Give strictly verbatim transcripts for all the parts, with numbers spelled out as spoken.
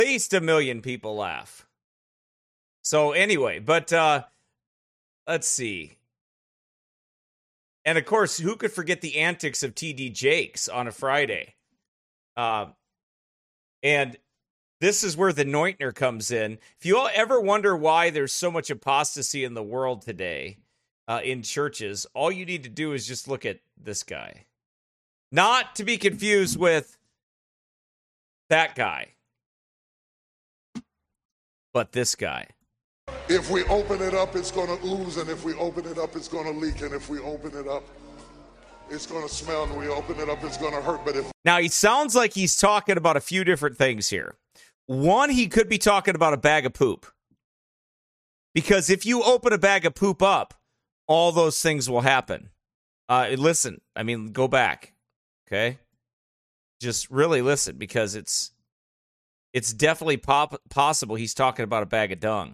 least a million people laugh. So anyway, but uh, let's see. And of course, who could forget the antics of T D Jakes on a Friday? Uh, and this is where the Neutner comes in. If you all ever wonder why there's so much apostasy in the world today, uh, in churches, all you need to do is just look at this guy. Not to be confused with that guy, but this guy. If we open it up, it's going to ooze, and if we open it up, it's going to leak, and if we open it up, it's going to smell, and we open it up, it's going to hurt. But if Now, he sounds like he's talking about a few different things here. One, he could be talking about a bag of poop. Because if you open a bag of poop up, all those things will happen. Uh, listen, I mean, go back, okay? Just really listen, because it's it's definitely pop- possible he's talking about a bag of dung.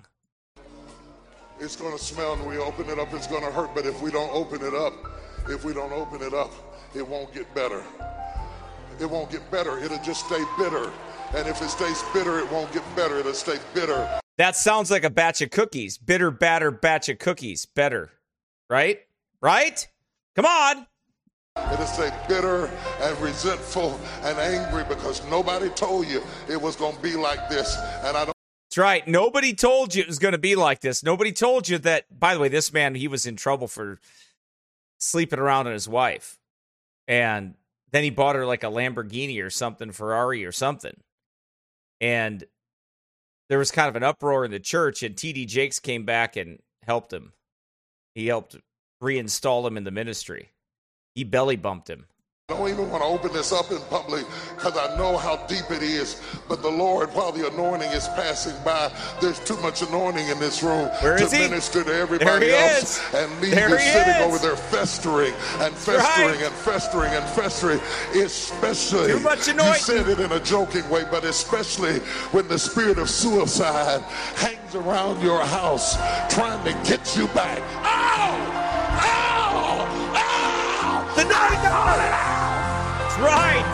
it's going to smell, and we open it up, it's going to hurt. But if we don't open it up, if we don't open it up, it won't get better. It won't get better. It'll just stay bitter. And if it stays bitter, it won't get better. It'll stay bitter. That sounds like a batch of cookies. Bitter, batter, batch of cookies. Better. Right? Right? Come on. It'll stay bitter and resentful and angry because nobody told you it was going to be like this. And I don't. That's right. Nobody told you it was going to be like this. Nobody told you that, by the way, this man, he was in trouble for sleeping around on his wife. And then he bought her like a Lamborghini or something, Ferrari or something. And there was kind of an uproar in the church, and T D Jakes came back and helped him. He helped reinstall him in the ministry. He belly bumped him. I don't even want to open this up in public because I know how deep it is. But the Lord, while the anointing is passing by, there's too much anointing in this room Where to is he? minister to everybody else. Is. And leave there you sitting is. over there festering and festering right. and festering and festering. Especially, too much anointing. You said it in a joking way, but especially when the spirit of suicide hangs around your house trying to get you back. Ow! Ow! Ow! The night right.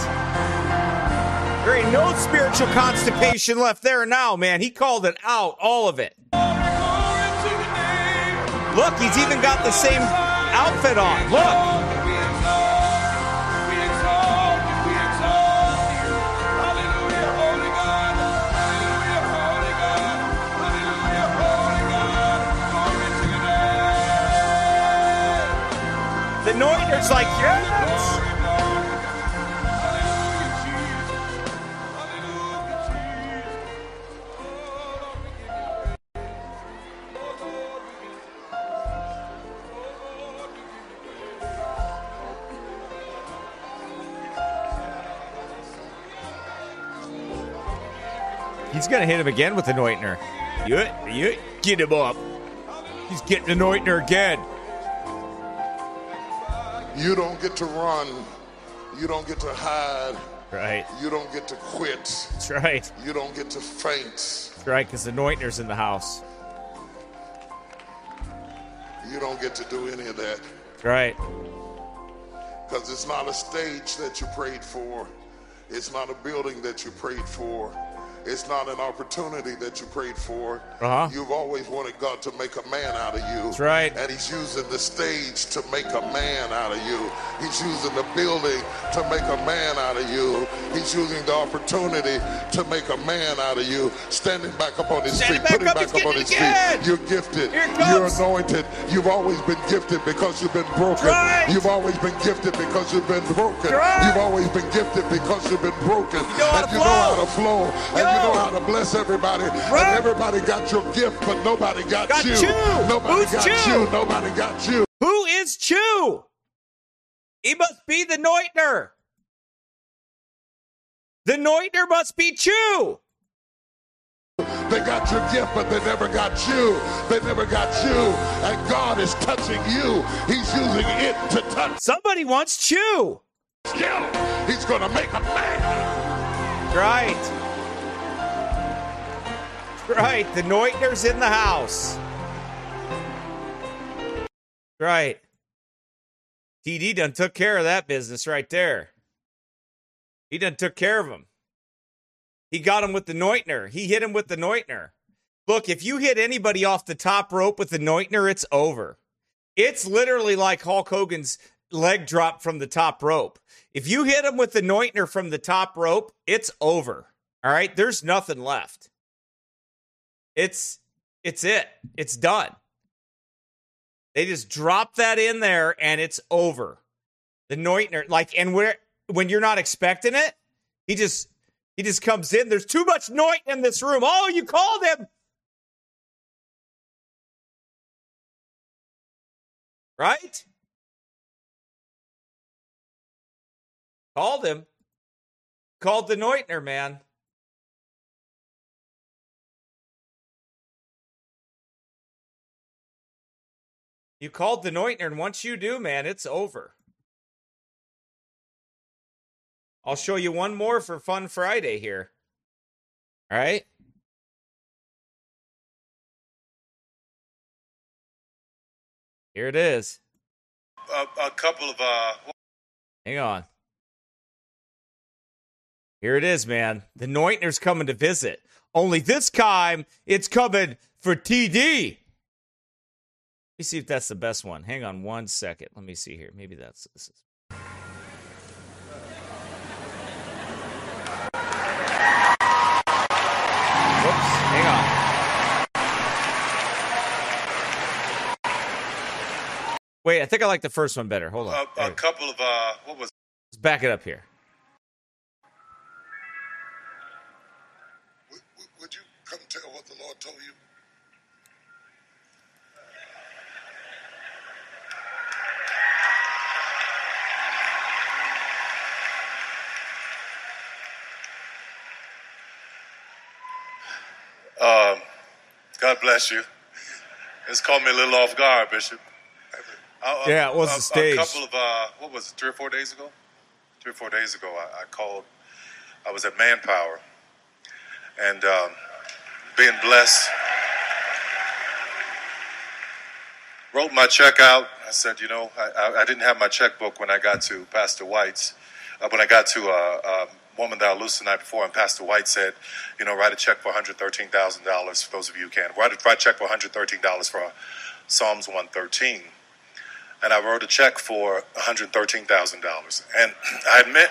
There ain't no spiritual constipation left there now, man. He called it out, all of it. Look, he's even got the same outfit on. Look. The Neutner's like, yes. He's going to hit him again with the Neutner. You, you, get him up. He's getting the Neutner again. You don't get to run. You don't get to hide. Right. You don't get to quit. That's right. You don't get to faint. That's right, because the Neutner's in the house. You don't get to do any of that. That's right. Because it's not a stage that you prayed for. It's not a building that you prayed for. It's not an opportunity that you prayed for. Uh-huh. You've always wanted God to make a man out of you. That's right. And he's using the stage to make a man out of you. He's using the building to make a man out of you. He's using the opportunity to make a man out of you. Standing back up on his Standing feet. back Putting up, back up on his again. feet. You're gifted. Here it You're comes. anointed. You've always been gifted because you've been broken. Right. You've always been gifted because you've been broken. Right. You've always been gifted because you've been broken. You know how and to you flow. know how to flow. And Yo. you know how to bless everybody. Right. And everybody got your gift, but nobody got, Got you. you. Nobody Who's got Chew? you. Nobody got you. Who is Chew? He must be the Neutner. The Neutner must be Chew. They got your gift, but they never got you. They never got you. And God is touching you. He's using it to touch Somebody wants Chew. you. He's going to make a man. Right. Right. The Neutner's in the house. Right. T D done took care of that business right there. He done took care of him. He got him with the Neutner. He hit him with the Neutner. Look, if you hit anybody off the top rope with the Neutner, it's over. It's literally like Hulk Hogan's leg drop from the top rope. If you hit him with the Neutner from the top rope, it's over. All right? There's nothing left. It's it's it. It's done. They just drop that in there and it's over. The Neutner, like, and where when you're not expecting it, he just he just comes in. There's too much Neutner in this room. Oh, you called him. Right? Called him. Called the Neutner, man. You called the Neutner, and once you do, man, it's over. I'll show you one more for Fun Friday here. All right? Here it is. A, a couple of... uh. Hang on. Here it is, man. The Neutner's coming to visit. Only this time, it's coming for T D. Let me see if that's the best one. Hang on one second. Let me see here. Maybe that's this. Is... Whoops. Hang on. Wait, I think I like the first one better. Hold on. A, a couple of, uh, what was... Let's back it up here. Would, would you come tell what the Lord told you? Um, God bless you. It's caught me a little off guard, Bishop. Uh, yeah, it was a, the stage. A couple of, uh, what was it, three or four days ago? Three or four days ago, I, I called. I was at Manpower. And um, being blessed. Wrote my check out. I said, you know, I, I, I didn't have my checkbook when I got to Pastor White's. Uh, when I got to a uh, uh, woman that I loosed the night before, and Pastor White said, you know, write a check for one hundred thirteen thousand dollars for those of you who can. Write a, write a check for one hundred thirteen dollars for uh, Psalms one thirteen. And I wrote a check for one hundred thirteen thousand dollars. And I admit,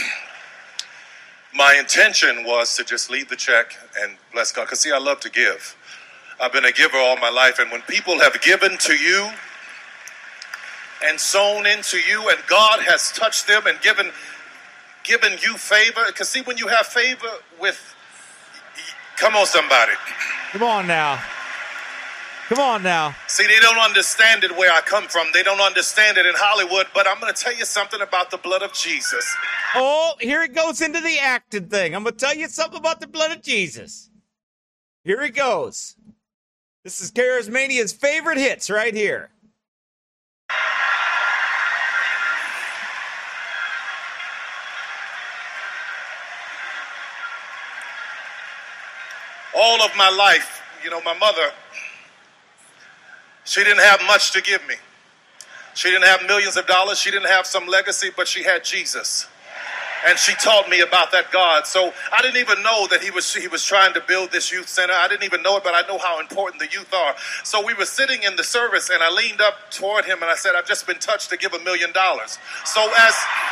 my intention was to just leave the check and bless God. Because, see, I love to give. I've been a giver all my life. And when people have given to you and sown into you, and God has touched them and given given you favor. Because, see, when you have favor with, come on, somebody. Come on now. Come on now. See, they don't understand it where I come from. They don't understand it in Hollywood. But I'm going to tell you something about the blood of Jesus. Oh, here it goes into the acting thing. I'm going to tell you something about the blood of Jesus. Here it goes. This is Charismania's favorite hits right here. All of my life, you know, my mother, she didn't have much to give me. She didn't have millions of dollars. She didn't have some legacy, but she had Jesus. And she taught me about that God. So I didn't even know that he was he was trying to build this youth center. I didn't even know it, but I know how important the youth are. So we were sitting in the service, and I leaned up toward him, and I said, I've just been touched to give a million dollars. So as...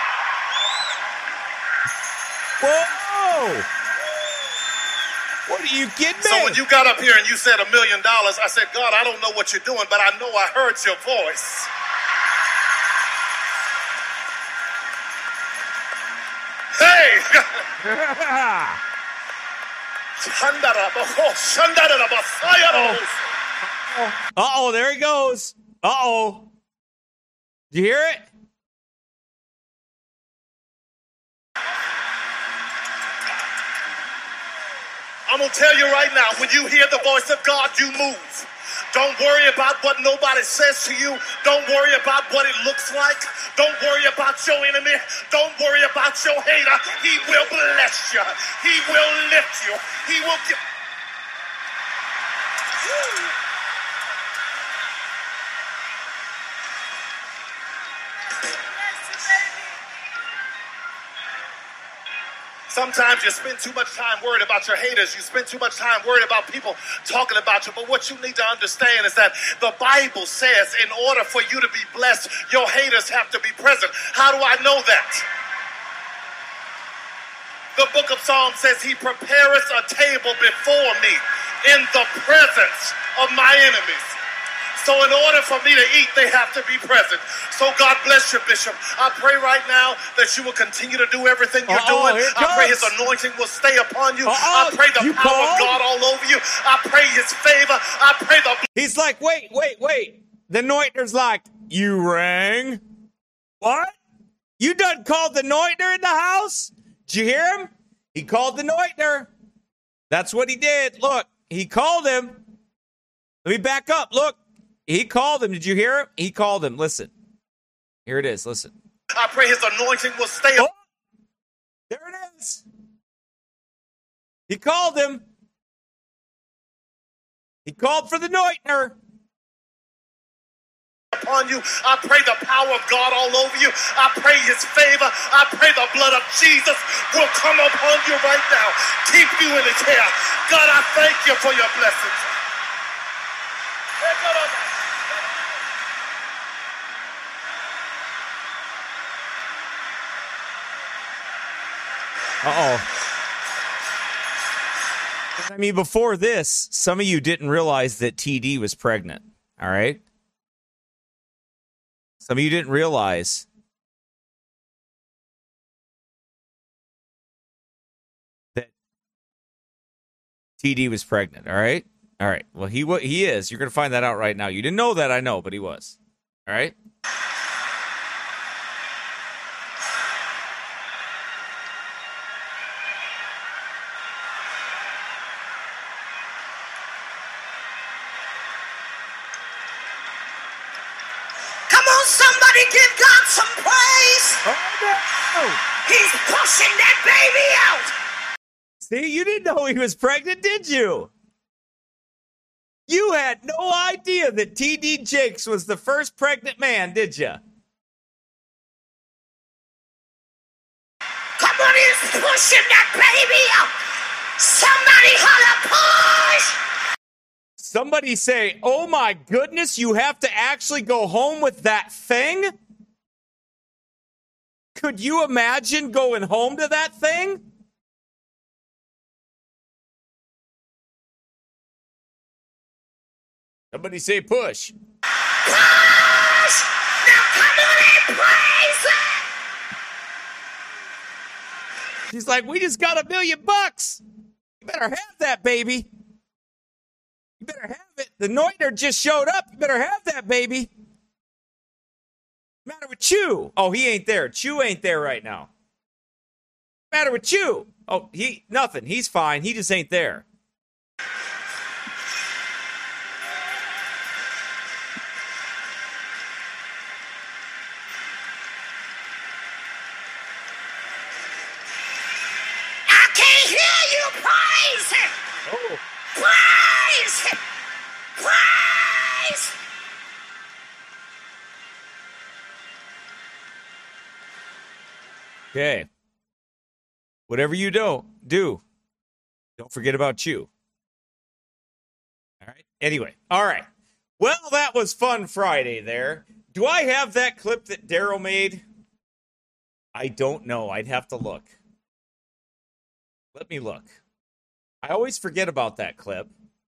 Whoa! What are you kidding me? So when you got up here and you said a million dollars, I said, God, I don't know what you're doing, but I know I heard your voice. Hey! Uh-oh, there he goes. Uh-oh. Did you hear it? I'm going to tell you right now, when you hear the voice of God, you move. Don't worry about what nobody says to you. Don't worry about what it looks like. Don't worry about your enemy. Don't worry about your hater. He will bless you. He will lift you. He will give... Sometimes you spend too much time worried about your haters. You spend too much time worried about people talking about you. But what you need to understand is that the Bible says in order for you to be blessed, your haters have to be present. How do I know that? The book of Psalms says he prepareth a table before me in the presence of my enemies. So in order for me to eat, they have to be present. So God bless you, Bishop. I pray right now that you will continue to do everything you're Uh-oh, doing. I pray his anointing will stay upon you. Uh-oh, I pray the you power called? of God all over you. I pray his favor. I pray the... He's like, wait, wait, wait. The Neutner's like, you rang? What? You done called the Neutner in the house? Did you hear him? He called the Neutner. That's what he did. Look, he called him. Let me back up. Look, he called him. Did you hear him? He called him. Listen. Here it is. Listen. I pray his anointing will stay Oh, there it is. He called him. He called for the Neutner. upon you. I pray the power of God all over you. I pray his favor. I pray the blood of Jesus will come upon you right now. Keep you in his hair. God, I thank you for your blessings. Uh-oh. I mean, before this, some of you didn't realize that T D was pregnant, all right? Some of you didn't realize that T D was pregnant, all right? All right, well, he he is. You're going to find that out right now. You didn't know that, I know, but he was, all right? Somebody give God some praise. Oh, no. He's pushing that baby out. See, you didn't know he was pregnant, did you? You had no idea that T D Jakes was the first pregnant man, did you? Come on, he's pushing that baby out. Somebody holler, push. Somebody say, oh my goodness, you have to actually go home with that thing? Could you imagine going home to that thing? Somebody say push. Push! Now come on and praise it! She's like, we just got a million bucks. You better have that, baby. You better have it. The Neutner just showed up. You better have that, baby. Matter with Chew? Oh, he ain't there. Chew ain't there right now. Matter with Chew? Oh, he nothing. He's fine. He just ain't there. I can't hear you praise it. Oh. Praise it. Praise. Okay. Whatever you do, do. Don't forget about you. All right. Anyway. All right. Well, that was Fun Friday there. Do I have that clip that Daryl made? I don't know. I'd have to look. Let me look. I always forget about that clip.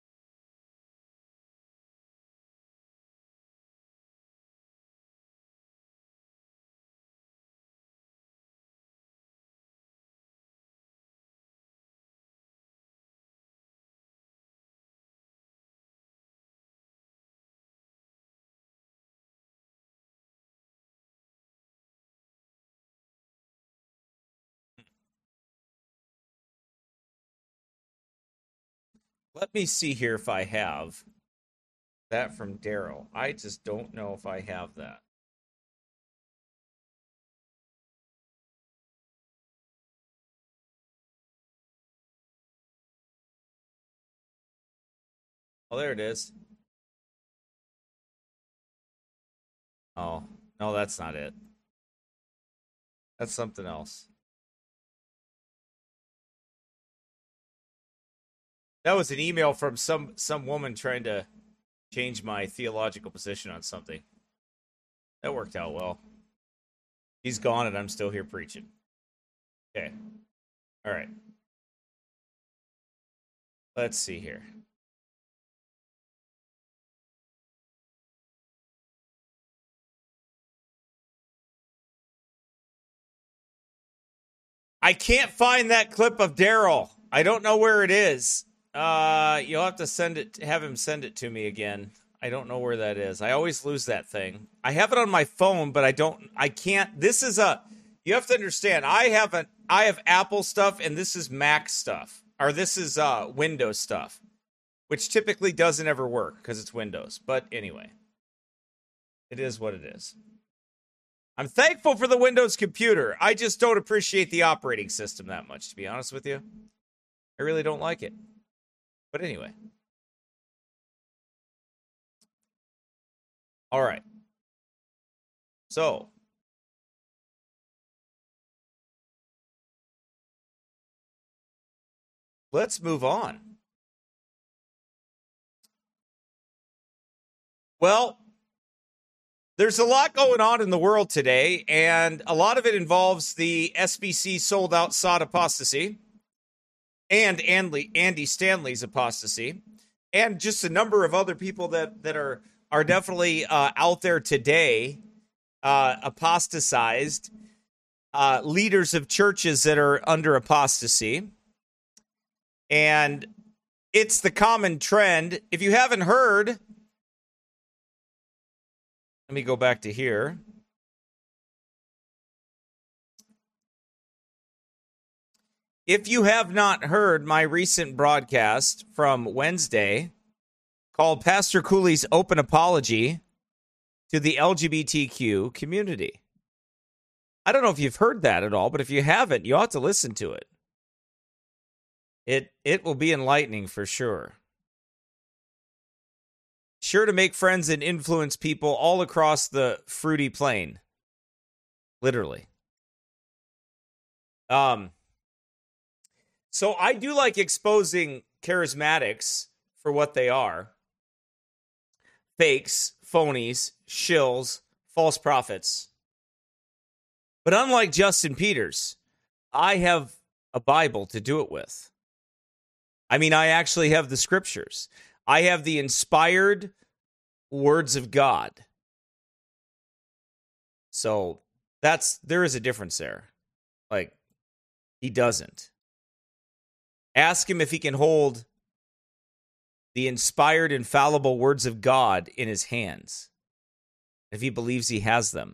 Let me see here if I have that from Daryl. I just don't know if I have that. Oh, there it is. Oh, no, that's not it. That's something else. That was an email from some some woman trying to change my theological position on something. That worked out well. He's gone and I'm still here preaching. Okay. All right. Let's see here. I can't find that clip of Daryl. I don't know where it is. Uh, you'll have to send it, have him send it to me again. I don't know where that is. I always lose that thing. I have it on my phone, but I don't, I can't, this is a, you have to understand, I have a, I have Apple stuff and this is Mac stuff, or this is uh, Windows stuff, which typically doesn't ever work because it's Windows. But anyway, it is what it is. I'm thankful for the Windows computer. I just don't appreciate the operating system that much, to be honest with you. I really don't like it. But anyway. All right. So. Let's move on. Well, there's a lot going on in the world today, and a lot of it involves the S B C sold out sod apostasy and Andy, Andy Stanley's apostasy, and just a number of other people that, that are, are definitely uh, out there today, uh, apostatized, uh, leaders of churches that are under apostasy. And it's the common trend. If you haven't heard, let me go back to here. If you have not heard my recent broadcast from Wednesday called Pastor Cooley's Open Apology to the L G B T Q community, I don't know if you've heard that at all, but if you haven't, you ought to listen to it. It it will be enlightening for sure. Sure to make friends and influence people all across the fruity plain. Literally. Um. So I do like exposing charismatics for what they are. Fakes, phonies, shills, false prophets. But unlike Justin Peters, I have a Bible to do it with. I mean, I actually have the scriptures. I have the inspired words of God. So that's, there is a difference there. Like, he doesn't. Ask him if he can hold the inspired, infallible words of God in his hands, if he believes he has them.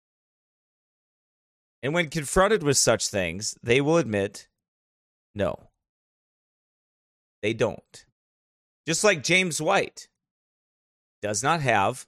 And when confronted with such things, they will admit, no, they don't. Just like James White does not have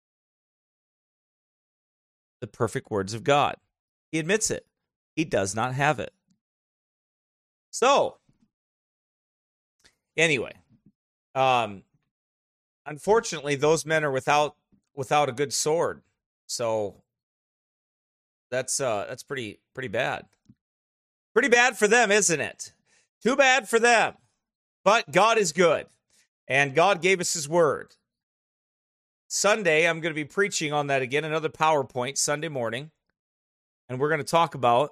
the perfect words of God. He admits it. He does not have it. So, anyway, um, unfortunately, those men are without without a good sword. So that's uh, that's pretty pretty bad. Pretty bad for them, isn't it? Too bad for them. But God is good, and God gave us his word. Sunday, I'm going to be preaching on that again, another PowerPoint Sunday morning, and we're going to talk about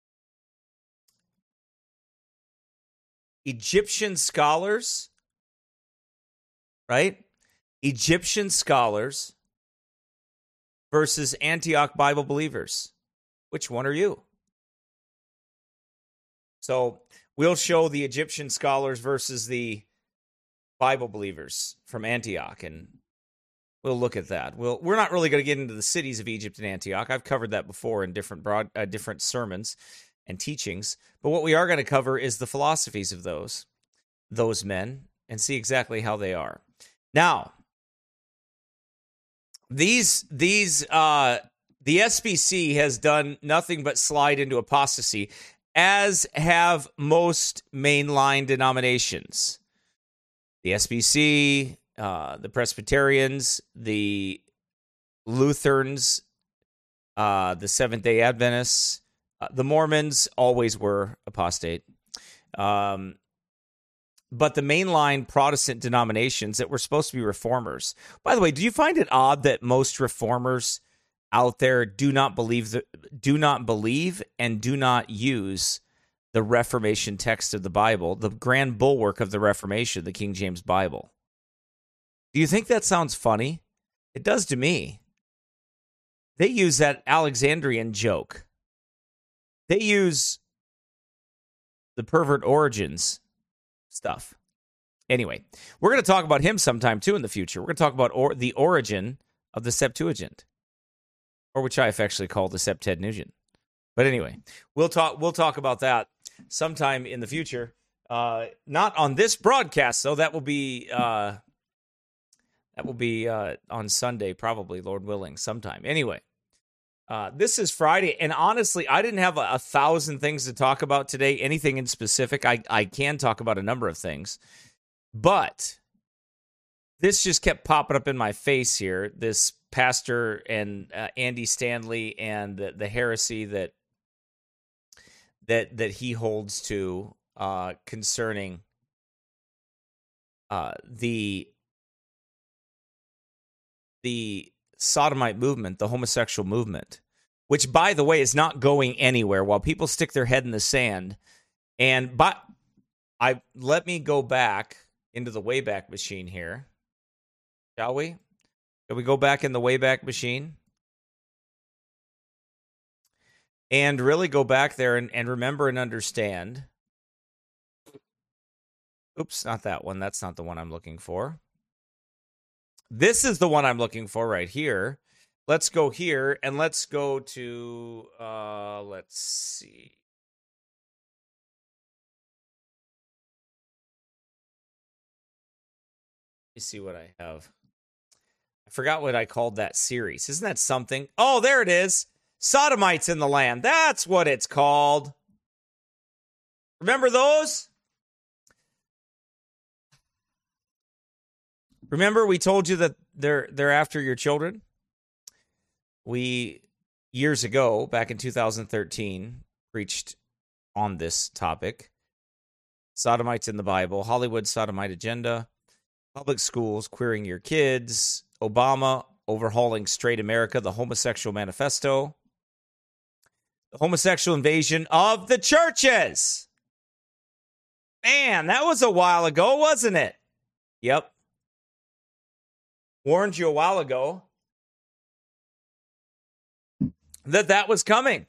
Egyptian scholars, right? Egyptian scholars versus Antioch Bible believers. Which one are you? So we'll show the Egyptian scholars versus the Bible believers from Antioch, and we'll look at that. We'll, we're not really going to get into the cities of Egypt and Antioch. I've covered that before in different broad, uh, different sermons and teachings. But what we are going to cover is the philosophies of those, those men, and see exactly how they are. Now, these these uh, the S B C has done nothing but slide into apostasy, as have most mainline denominations. The S B C, uh, the Presbyterians, the Lutherans, uh, the Seventh-day Adventists, uh, the Mormons always were apostate. Um, but the mainline Protestant denominations that were supposed to be reformers. By the way, do you find it odd that most reformers out there do not believe the, do not believe and do not use the Reformation text of the Bible, the grand bulwark of the Reformation, the King James Bible? Do you think that sounds funny? It does to me. They use that Alexandrian joke. They use the pervert origins stuff. Anyway, we're going to talk about him sometime too in the future. We're going to talk about or, the origin of the Septuagint, or which I affectionately call the Septuagint. But anyway, we'll talk. We'll talk about that sometime in the future. Uh, not on this broadcast, though. That will be uh, that will be uh, on Sunday, probably, Lord willing, sometime. Anyway. Uh, this is Friday, and honestly, I didn't have a, a thousand things to talk about today, anything in specific. I, I can talk about a number of things, but this just kept popping up in my face here, this pastor and uh, Andy Stanley and the, the heresy that that that he holds to uh, concerning uh, the the sodomite movement, the homosexual movement, which, by the way, is not going anywhere while people stick their head in the sand. And but I let me go back into the Wayback Machine here, shall we? Shall we go back in the Wayback Machine and really go back there and, and remember and understand? Oops, not that one. That's not the one I'm looking for. This is the one I'm looking for right here. Let's go here, and let's go to, uh, let's see. Let me see what I have. I forgot what I called that series. Isn't that something? Oh, there it is. Sodomites in the Land. That's what it's called. Remember those? Remember, we told you that they're they're after your children? We, years ago, back in two thousand thirteen, preached on this topic. Sodomites in the Bible, Hollywood Sodomite Agenda, public schools, queering your kids, Obama overhauling straight America, the Homosexual Manifesto, the homosexual invasion of the churches. Man, that was a while ago, wasn't it? Yep. Warned you a while ago that that was coming.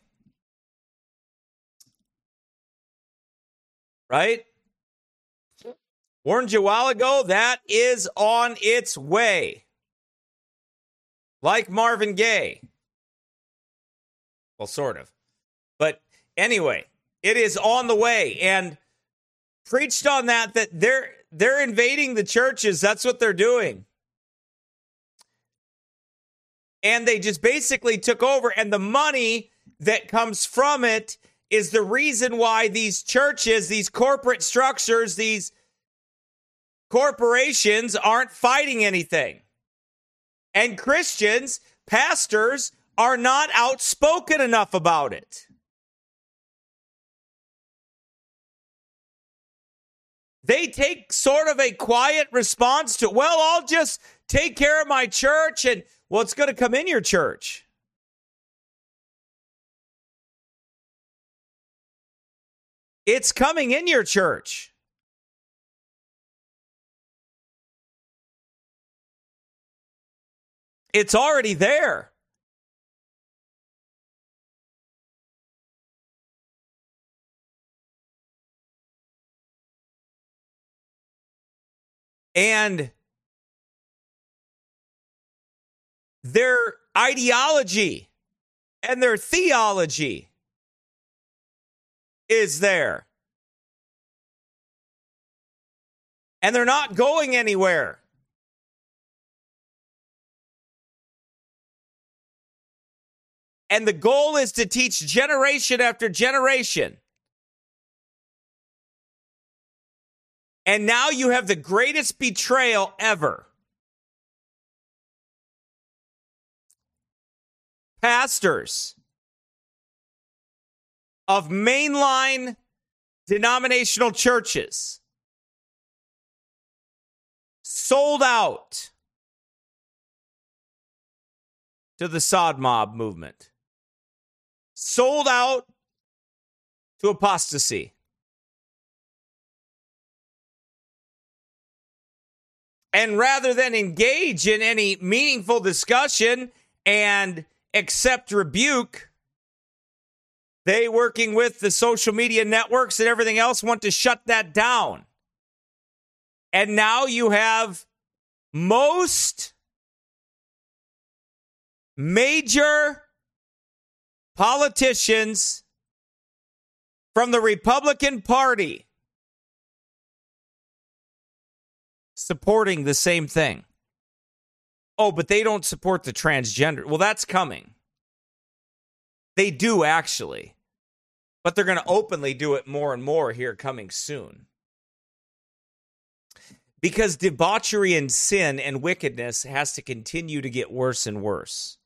Right? Warned you a while ago that is on its way. Like Marvin Gaye. Well, sort of. But anyway, it is on the way. And preached on that, that they're they're invading the churches. That's what they're doing. And they just basically took over, and the money that comes from it is the reason why these churches, these corporate structures, these corporations aren't fighting anything. And Christians, pastors, are not outspoken enough about it. They take sort of a quiet response to, well, I'll just take care of my church, and well, it's going to come in your church. It's coming in your church. It's already there. And their ideology and their theology is there. And they're not going anywhere. And the goal is to teach generation after generation. And now you have the greatest betrayal ever. Pastors of mainline denominational churches sold out to the Sod Mob movement, sold out to apostasy. And rather than engage in any meaningful discussion and accept rebuke, they, working with the social media networks and everything else, want to shut that down. And now you have most major politicians from the Republican Party supporting the same thing. Oh, but they don't support the transgender. Well, that's coming. They do, actually. But they're going to openly do it more and more here coming soon. Because debauchery and sin and wickedness has to continue to get worse and worse.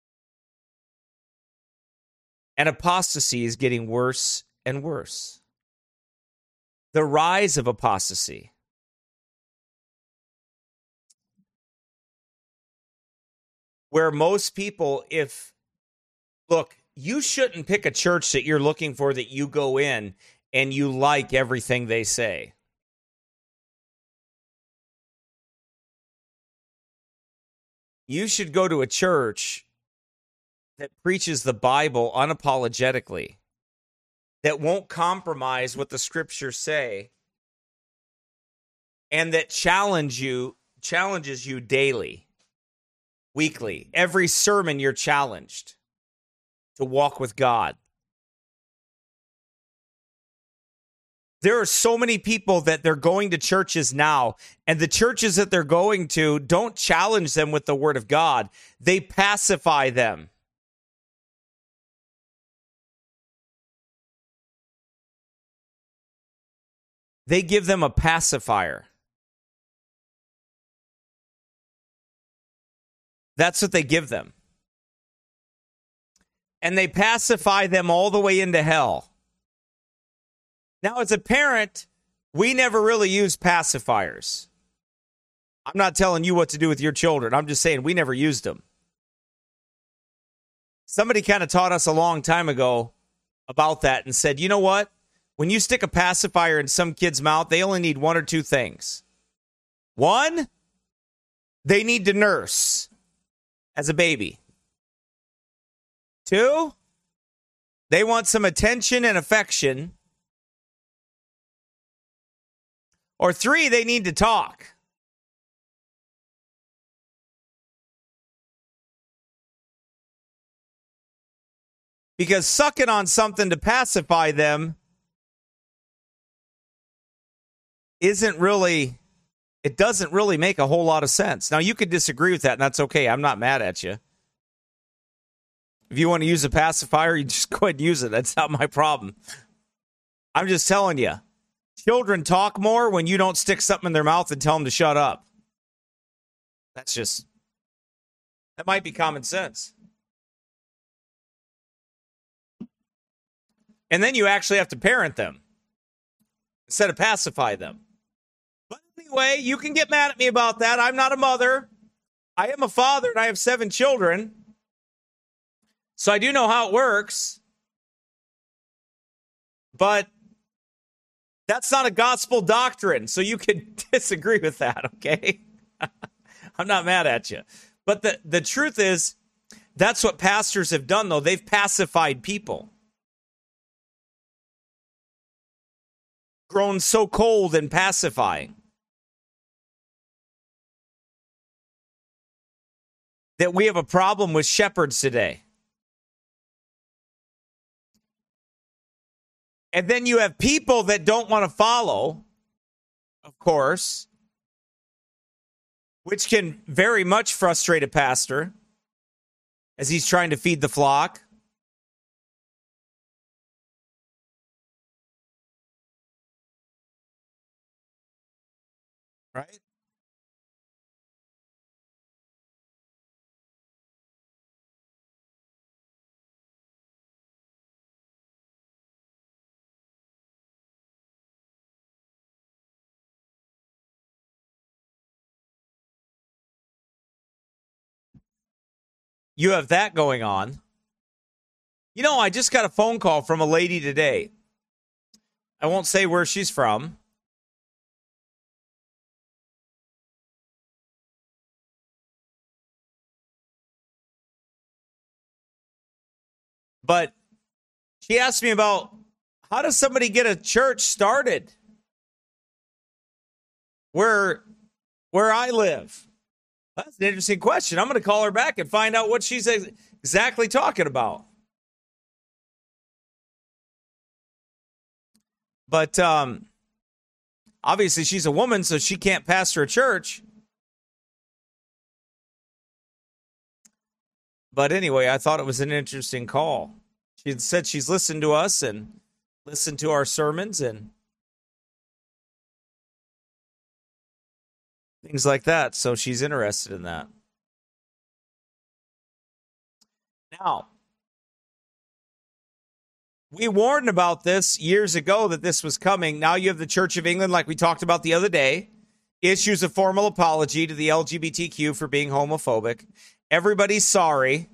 And apostasy is getting worse and worse. The rise of apostasy. Where most people, if, look, you shouldn't pick a church that you're looking for that you go in and you like everything they say. You should go to a church that preaches the Bible unapologetically, that won't compromise what the scriptures say, and that challenge you, challenges you daily. Weekly. Every sermon you're challenged to walk with God. There are so many people that they're going to churches now, and the churches that they're going to don't challenge them with the word of God. They pacify them. They give them a pacifier. That's what they give them. And they pacify them all the way into hell. Now, as a parent, we never really use pacifiers. I'm not telling you what to do with your children. I'm just saying we never used them. Somebody kind of taught us a long time ago about that and said, you know what? When you stick a pacifier in some kid's mouth, they only need one or two things. One, they need to nurse as a baby. Two, they want some attention and affection. Or three, they need to talk. Because sucking on something to pacify them isn't really, it doesn't really make a whole lot of sense. Now, you could disagree with that, and that's okay. I'm not mad at you. If you want to use a pacifier, you just go ahead and use it. That's not my problem. I'm just telling you, children talk more when you don't stick something in their mouth and tell them to shut up. That's just, that might be common sense. And then you actually have to parent them instead of pacify them. But anyway, you can get mad at me about that. I'm not a mother. I am a father, and I have seven children. So I do know how it works. But that's not a gospel doctrine, so you can disagree with that, okay? I'm not mad at you. But the, the truth is, that's what pastors have done, though. They've pacified people. Grown so cold and pacifying that we have a problem with shepherds today. And then you have people that don't want to follow, of course, which can very much frustrate a pastor as he's trying to feed the flock. Right? you have that going on. You know, I just got a phone call from a lady today. I won't say where she's from. But she asked me about how does somebody get a church started where where I live. That's an interesting question. I'm going to call her back and find out what she's exactly talking about. But um, obviously she's a woman, so she can't pastor a church. But anyway, I thought it was an interesting call. She said she's listened to us and listened to our sermons and things like that. So she's interested in that. Now, we warned about this years ago that this was coming. Now you have the Church of England, like we talked about the other day, issues a formal apology to the L G B T Q for being homophobic. Everybody's sorry.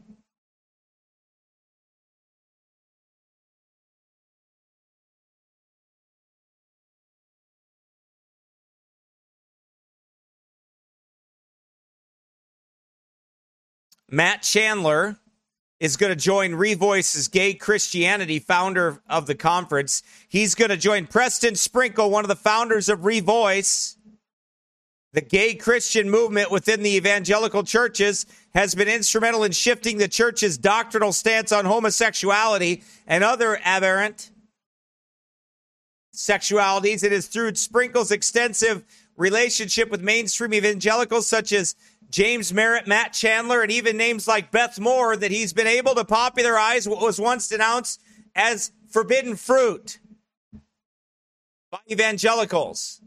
Matt Chandler is going to join Revoice's Gay Christianity, founder of the conference. He's going to join Preston Sprinkle, one of the founders of Revoice. The gay Christian movement within the evangelical churches has been instrumental in shifting the church's doctrinal stance on homosexuality and other aberrant sexualities. It is through Sprinkle's extensive relationship with mainstream evangelicals such as James Merritt, Matt Chandler, and even names like Beth Moore that he's been able to popularize what was once denounced as forbidden fruit by evangelicals.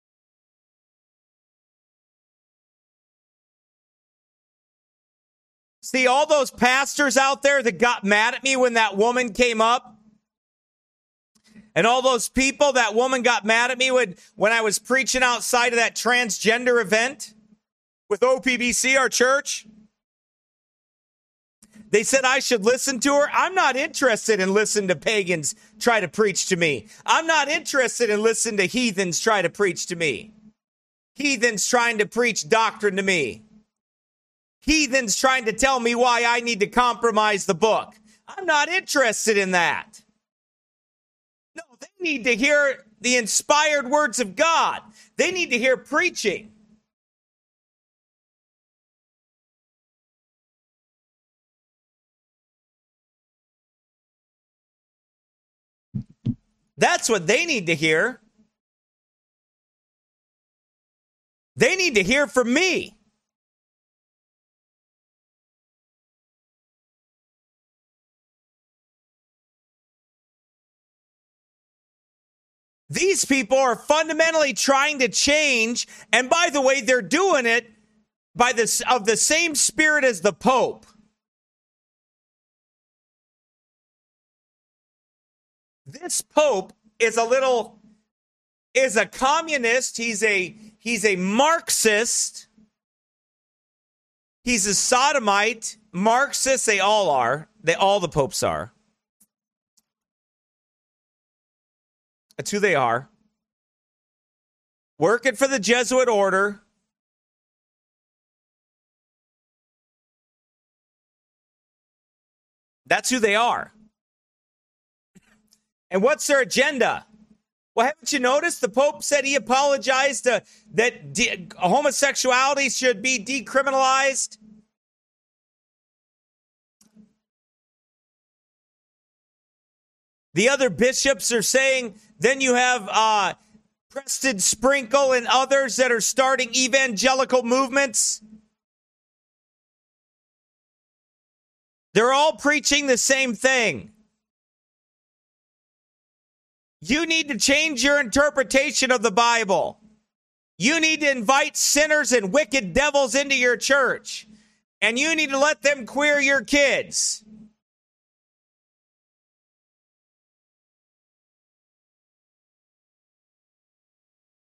See, all those pastors out there that got mad at me when that woman came up, and all those people, that woman got mad at me when, when I was preaching outside of that transgender event with O P B C, our church. They said I should listen to her. I'm not interested in listening to pagans try to preach to me. I'm not interested in listening to heathens try to preach to me. Heathens trying to preach doctrine to me. Heathens trying to tell me why I need to compromise the book. I'm not interested in that. No, they need to hear the inspired words of God. They need to hear preaching. That's what they need to hear. They need to hear from me. These people are fundamentally trying to change, and by the way, they're doing it by this of the same spirit as the Pope. This Pope is a little is a communist. He's a he's a Marxist. He's a sodomite. Marxist, they all are. They all the popes are. That's who they are. Working for the Jesuit order. That's who they are. And what's their agenda? Well, haven't you noticed the Pope said he apologized to, that de- homosexuality should be decriminalized? The other bishops are saying, then you have uh, Preston Sprinkle and others that are starting evangelical movements. They're all preaching the same thing. You need to change your interpretation of the Bible. You need to invite sinners and wicked devils into your church. And you need to let them queer your kids.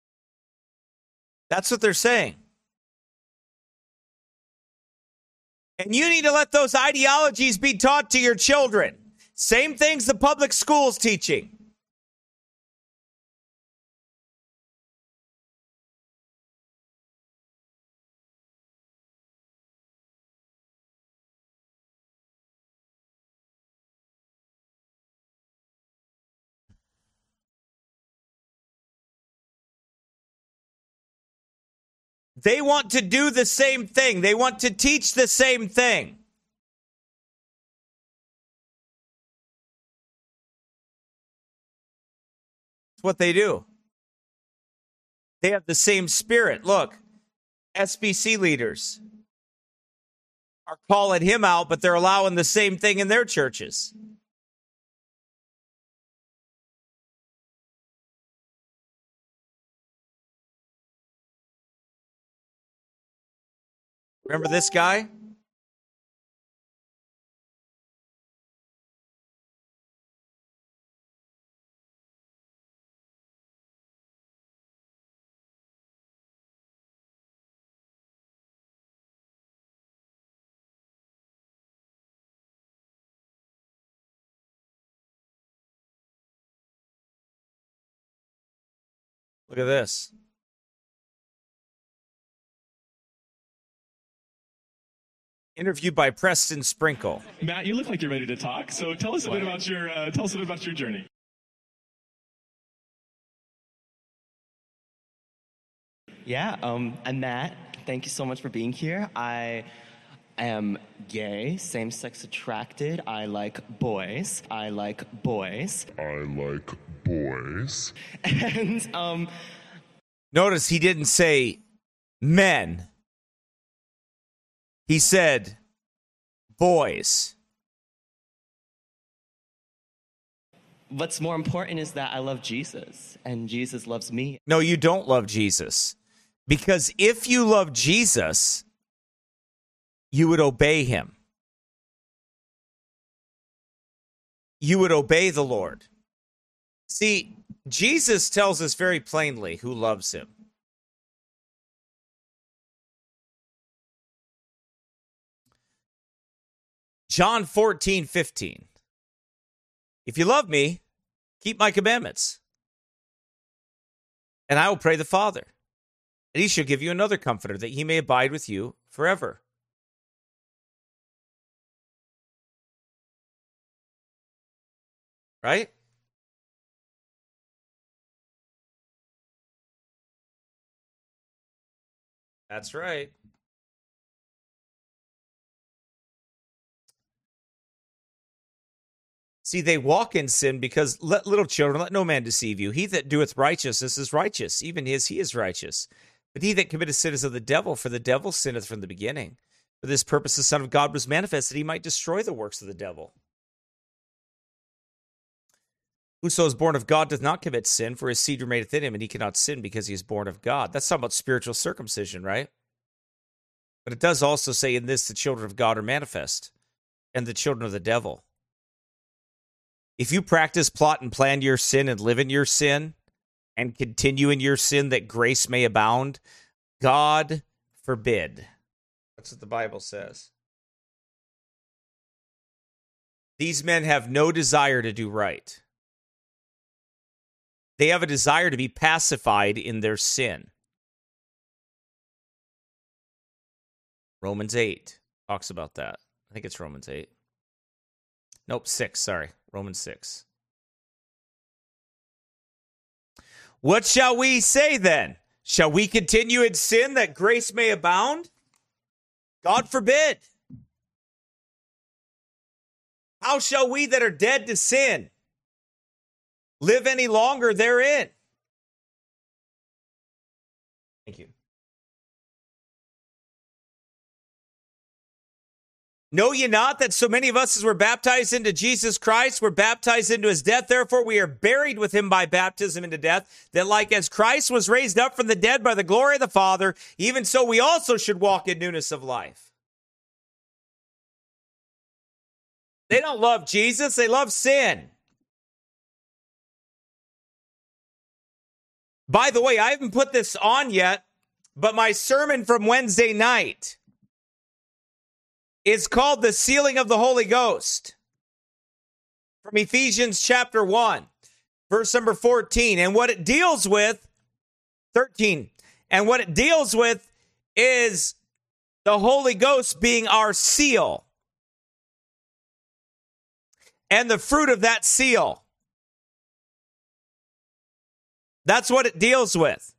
That's what they're saying. And you need to let those ideologies be taught to your children. Same things the public schools teaching. They want to do the same thing. They want to teach the same thing. That's what they do. They have the same spirit. Look, S B C leaders are calling him out, but they're allowing the same thing in their churches. Remember this guy? Look at this. Interviewed by Preston Sprinkle. Matt, you look like you're ready to talk. So tell us a bit about your uh, tell us a bit about your journey. Yeah, um, I'm Matt. Thank you so much for being here. I am gay, same-sex attracted. I like boys. I like boys. I like boys. And um, notice he didn't say men. He said boys. What's more important is that I love Jesus, and Jesus loves me. No, you don't love Jesus. Because if you love Jesus, you would obey him. You would obey the Lord. See, Jesus tells us very plainly who loves him. John fourteen fifteen. If you love me, keep my commandments. And I will pray the Father, and he shall give you another comforter, that he may abide with you forever. Right? That's right. See, they walk in sin because, let little children, let no man deceive you. He that doeth righteousness is righteous, even as he is righteous. But he that committeth sin is of the devil, for the devil sinneth from the beginning. For this purpose the Son of God was manifest, that he might destroy the works of the devil. Whoso is born of God doth not commit sin, for his seed remaineth in him, and he cannot sin because he is born of God. That's talking about spiritual circumcision, right? But it does also say in this, the children of God are manifest, and the children of the devil. If you practice, plot, and plan your sin and live in your sin and continue in your sin that grace may abound, God forbid. That's what the Bible says. These men have no desire to do right. They have a desire to be pacified in their sin. Romans eight talks about that. I think it's Romans eight. Nope, six, sorry. Romans six. What shall we say then? Shall we continue in sin that grace may abound? God forbid. How shall we that are dead to sin live any longer therein? Thank you. Know ye not that so many of us as were baptized into Jesus Christ were baptized into his death? Therefore we are buried with him by baptism into death, that like as Christ was raised up from the dead by the glory of the Father, even so we also should walk in newness of life. They don't love Jesus, they love sin. By the way, I haven't put this on yet, but my sermon from Wednesday night, is called the sealing of the Holy Ghost. From Ephesians chapter one, verse number fourteen. And what it deals with, thirteen, and what it deals with is the Holy Ghost being our seal. And the fruit of that seal. That's what it deals with.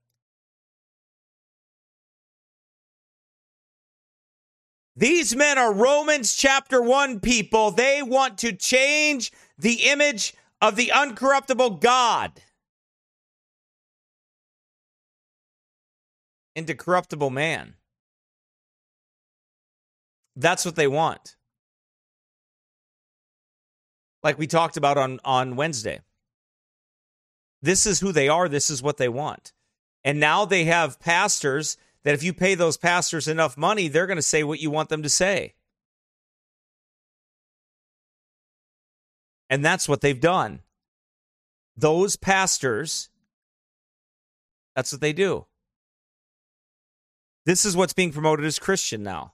These men are Romans chapter one people. They want to change the image of the uncorruptible God into corruptible man. That's what they want. Like we talked about on, on Wednesday. This is who they are. This is what they want. And now they have pastors that if you pay those pastors enough money, they're going to say what you want them to say. And that's what they've done. Those pastors, that's what they do. This is what's being promoted as Christian now.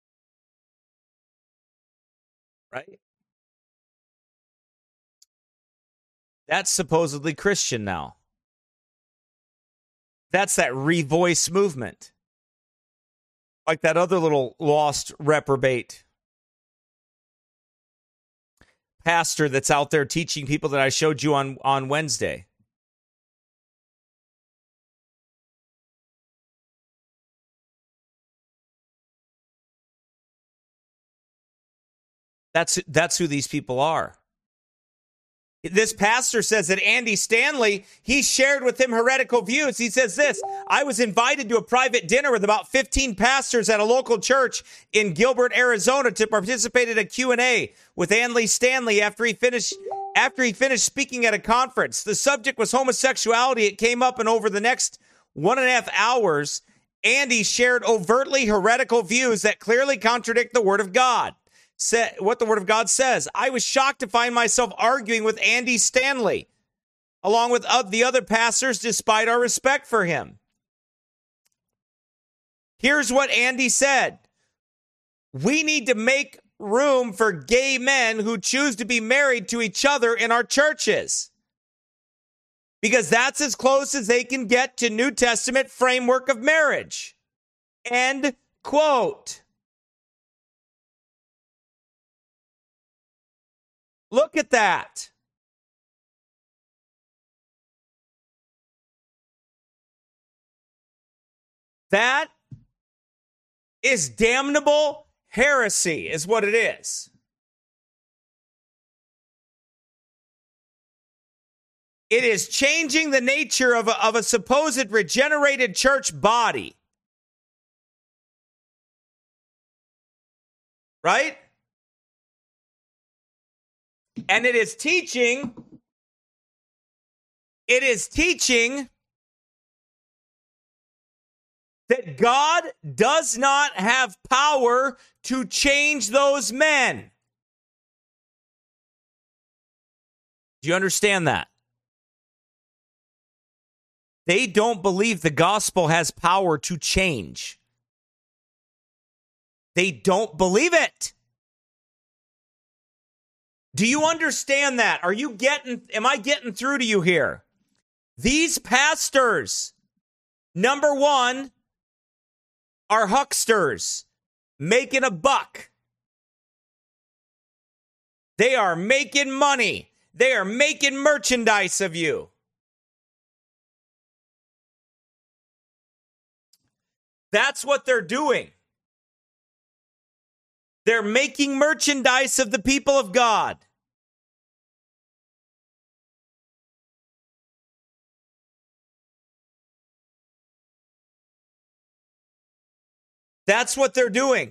Right? That's supposedly Christian now. That's that revoice movement. Like that other little lost reprobate pastor that's out there teaching people that I showed you on, on Wednesday. That's that's who these people are. This pastor says that Andy Stanley, he shared with him heretical views. He says this: I was invited to a private dinner with about fifteen pastors at a local church in Gilbert, Arizona, to participate in a Q and A with Andy Stanley after he finished after he finished speaking at a conference. The subject was homosexuality. It came up, and over the next one and a half hours, Andy shared overtly heretical views that clearly contradict the Word of God. Said what the Word of God says. I was shocked to find myself arguing with Andy Stanley, along with the other pastors, despite our respect for him. Here's what Andy said. We need to make room for gay men who choose to be married to each other in our churches, because that's as close as they can get to New Testament framework of marriage. End quote. Look at that. That is damnable heresy, is what it is. It is changing the nature of a, of a supposed regenerated church body. Right? And it is teaching, it is teaching that God does not have power to change those men. Do you understand that? They don't believe the gospel has power to change. They don't believe it. Do you understand that? Are you getting, am I getting through to you here? These pastors, number one, are hucksters making a buck. They are making money. They are making merchandise of you. That's what they're doing. They're making merchandise of the people of God. That's what they're doing.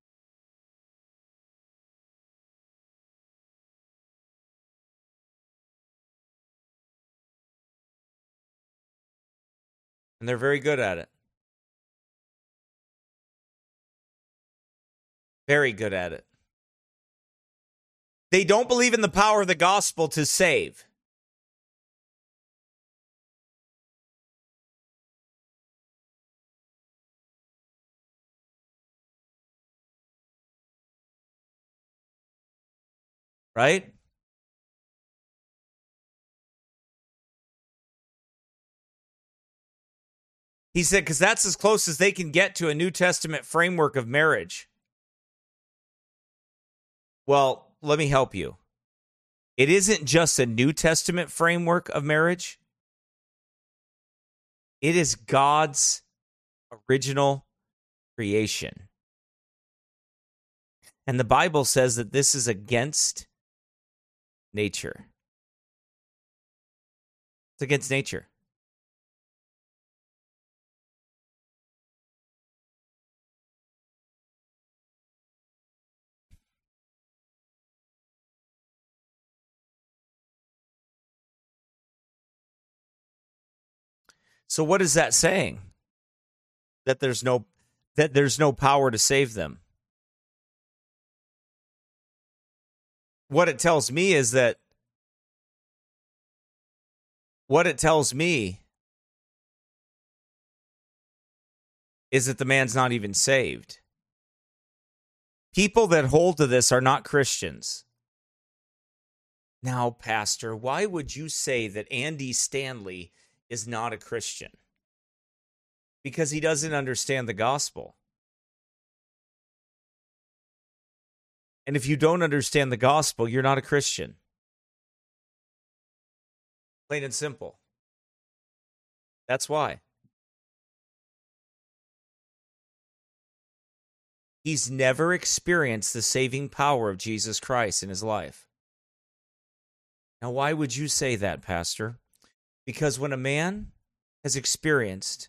And they're very good at it. Very good at it. They don't believe in the power of the gospel to save. right? He said, because that's as close as they can get to a New Testament framework of marriage. Well, let me help you. It isn't just a New Testament framework of marriage. It is God's original creation. And the Bible says that this is against nature. It's against nature. So what is that saying? That there's no that there's no power to save them. What it tells me is that what it tells me is that the man's not even saved. People that hold to this are not Christians. Now, Pastor, why would you say that Andy Stanley is not a Christian? Because he doesn't understand the gospel. And if you don't understand the gospel, you're not a Christian. Plain and simple. That's why. He's never experienced the saving power of Jesus Christ in his life. Now, why would you say that, Pastor? Because when a man has experienced,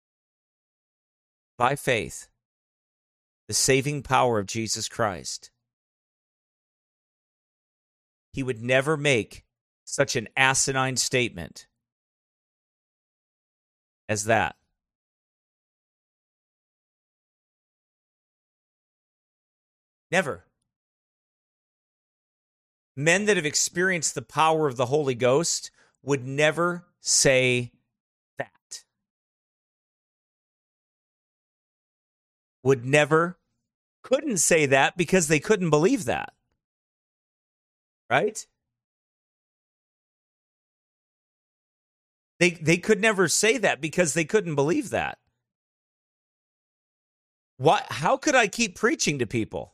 by faith, the saving power of Jesus Christ, he would never make such an asinine statement as that. Never. Men that have experienced the power of the Holy Ghost would never say that. Would never, couldn't say that because they couldn't believe that. Right? They they could never say that because they couldn't believe that. What? How could I keep preaching to people?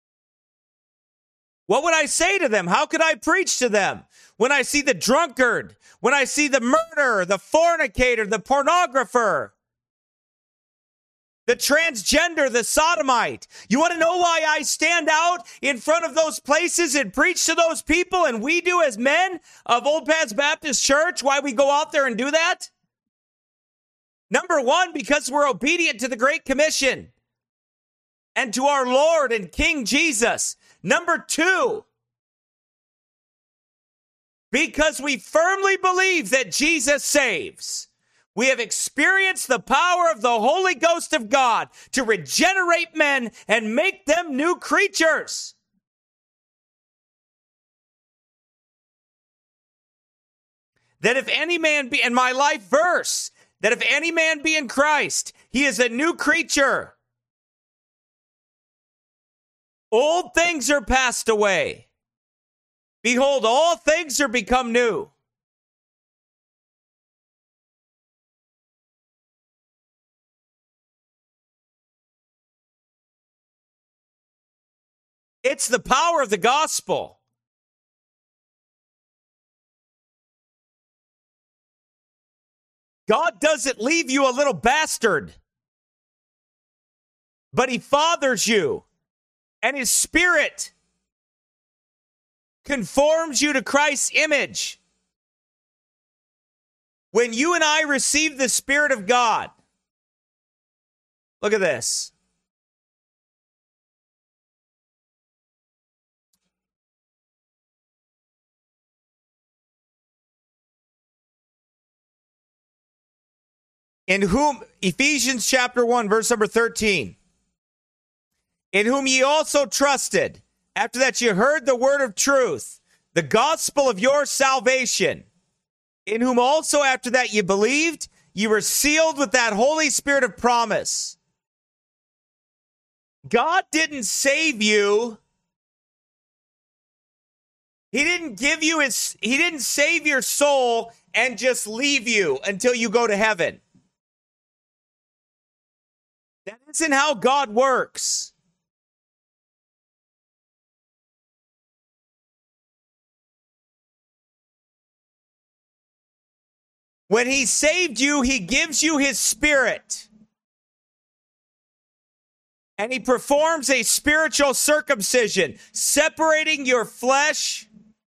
What would I say to them? How could I preach to them when I see the drunkard, when I see the murderer, the fornicator, the pornographer, the transgender, the sodomite? You want to know why I stand out in front of those places and preach to those people, and we do as men of Old Paths Baptist Church, why we go out there and do that? Number one, because we're obedient to the Great Commission and to our Lord and King Jesus. Number two, because we firmly believe that Jesus saves. We have experienced the power of the Holy Ghost of God to regenerate men and make them new creatures. That if any man be, in my life verse, that if any man be in Christ, he is a new creature. Old things are passed away. Behold, all things are become new. It's the power of the gospel. God doesn't leave you a little bastard, but he fathers you. And his spirit conforms you to Christ's image. When you and I receive the Spirit of God, look at this. In whom, Ephesians chapter one, verse number thirteen. In whom ye also trusted, after that ye heard the word of truth, the gospel of your salvation, in whom also after that ye believed, ye were sealed with that Holy Spirit of promise. God didn't save you He didn't give you his, he didn't save your soul and just leave you until you go to heaven. That isn't how God works. When he saved you, he gives you his spirit. And he performs a spiritual circumcision, separating your flesh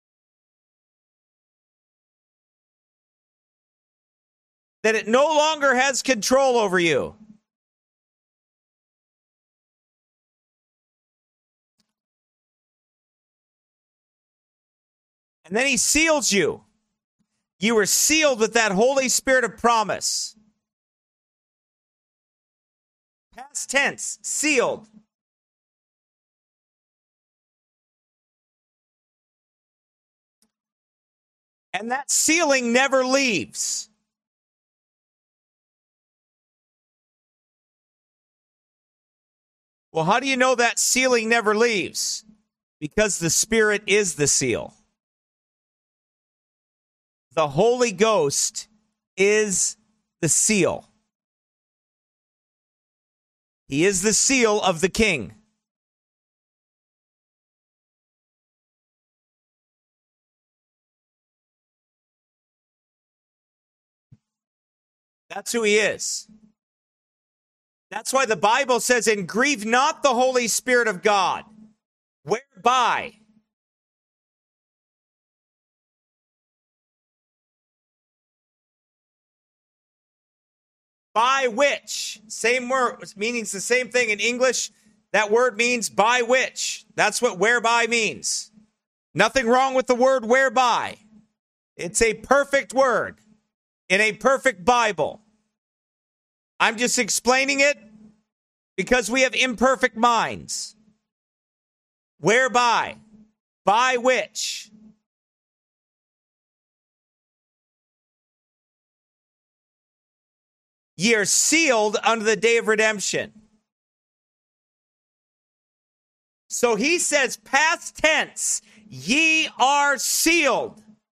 that it no longer has control over you. And then he seals you. You were sealed with that Holy Spirit of promise. Past tense, sealed. And that sealing never leaves. Well, how do you know that sealing never leaves? Because the Spirit is the seal. The Holy Ghost is the seal. He is the seal of the King. That's who he is. That's why the Bible says, and grieve not the Holy Spirit of God, whereby by which, same word, meaning the same thing in English. That word means by which. That's what whereby means. Nothing wrong with the word whereby. It's a perfect word in a perfect Bible. I'm just explaining it because we have imperfect minds. Whereby, by which. Ye are sealed unto the day of redemption. So he says, past tense, ye are sealed.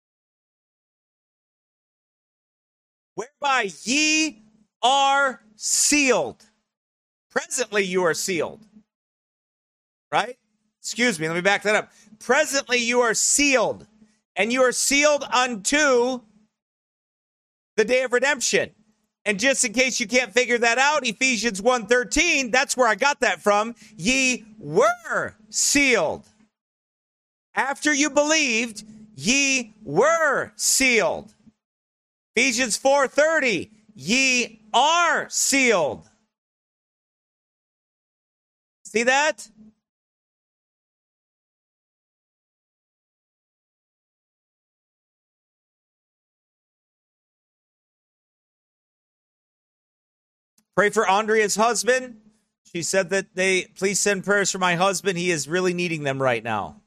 Whereby ye are sealed. Presently you are sealed. Right? Excuse me, let me back that up. Presently you are sealed. And you are sealed unto the day of redemption. And just in case you can't figure that out, Ephesians one thirteen, that's where I got that from. Ye were sealed. After you believed, ye were sealed. Ephesians four thirty, ye are sealed. See that? Pray for Andrea's husband. She said that they, please send prayers for my husband. He is really needing them right now.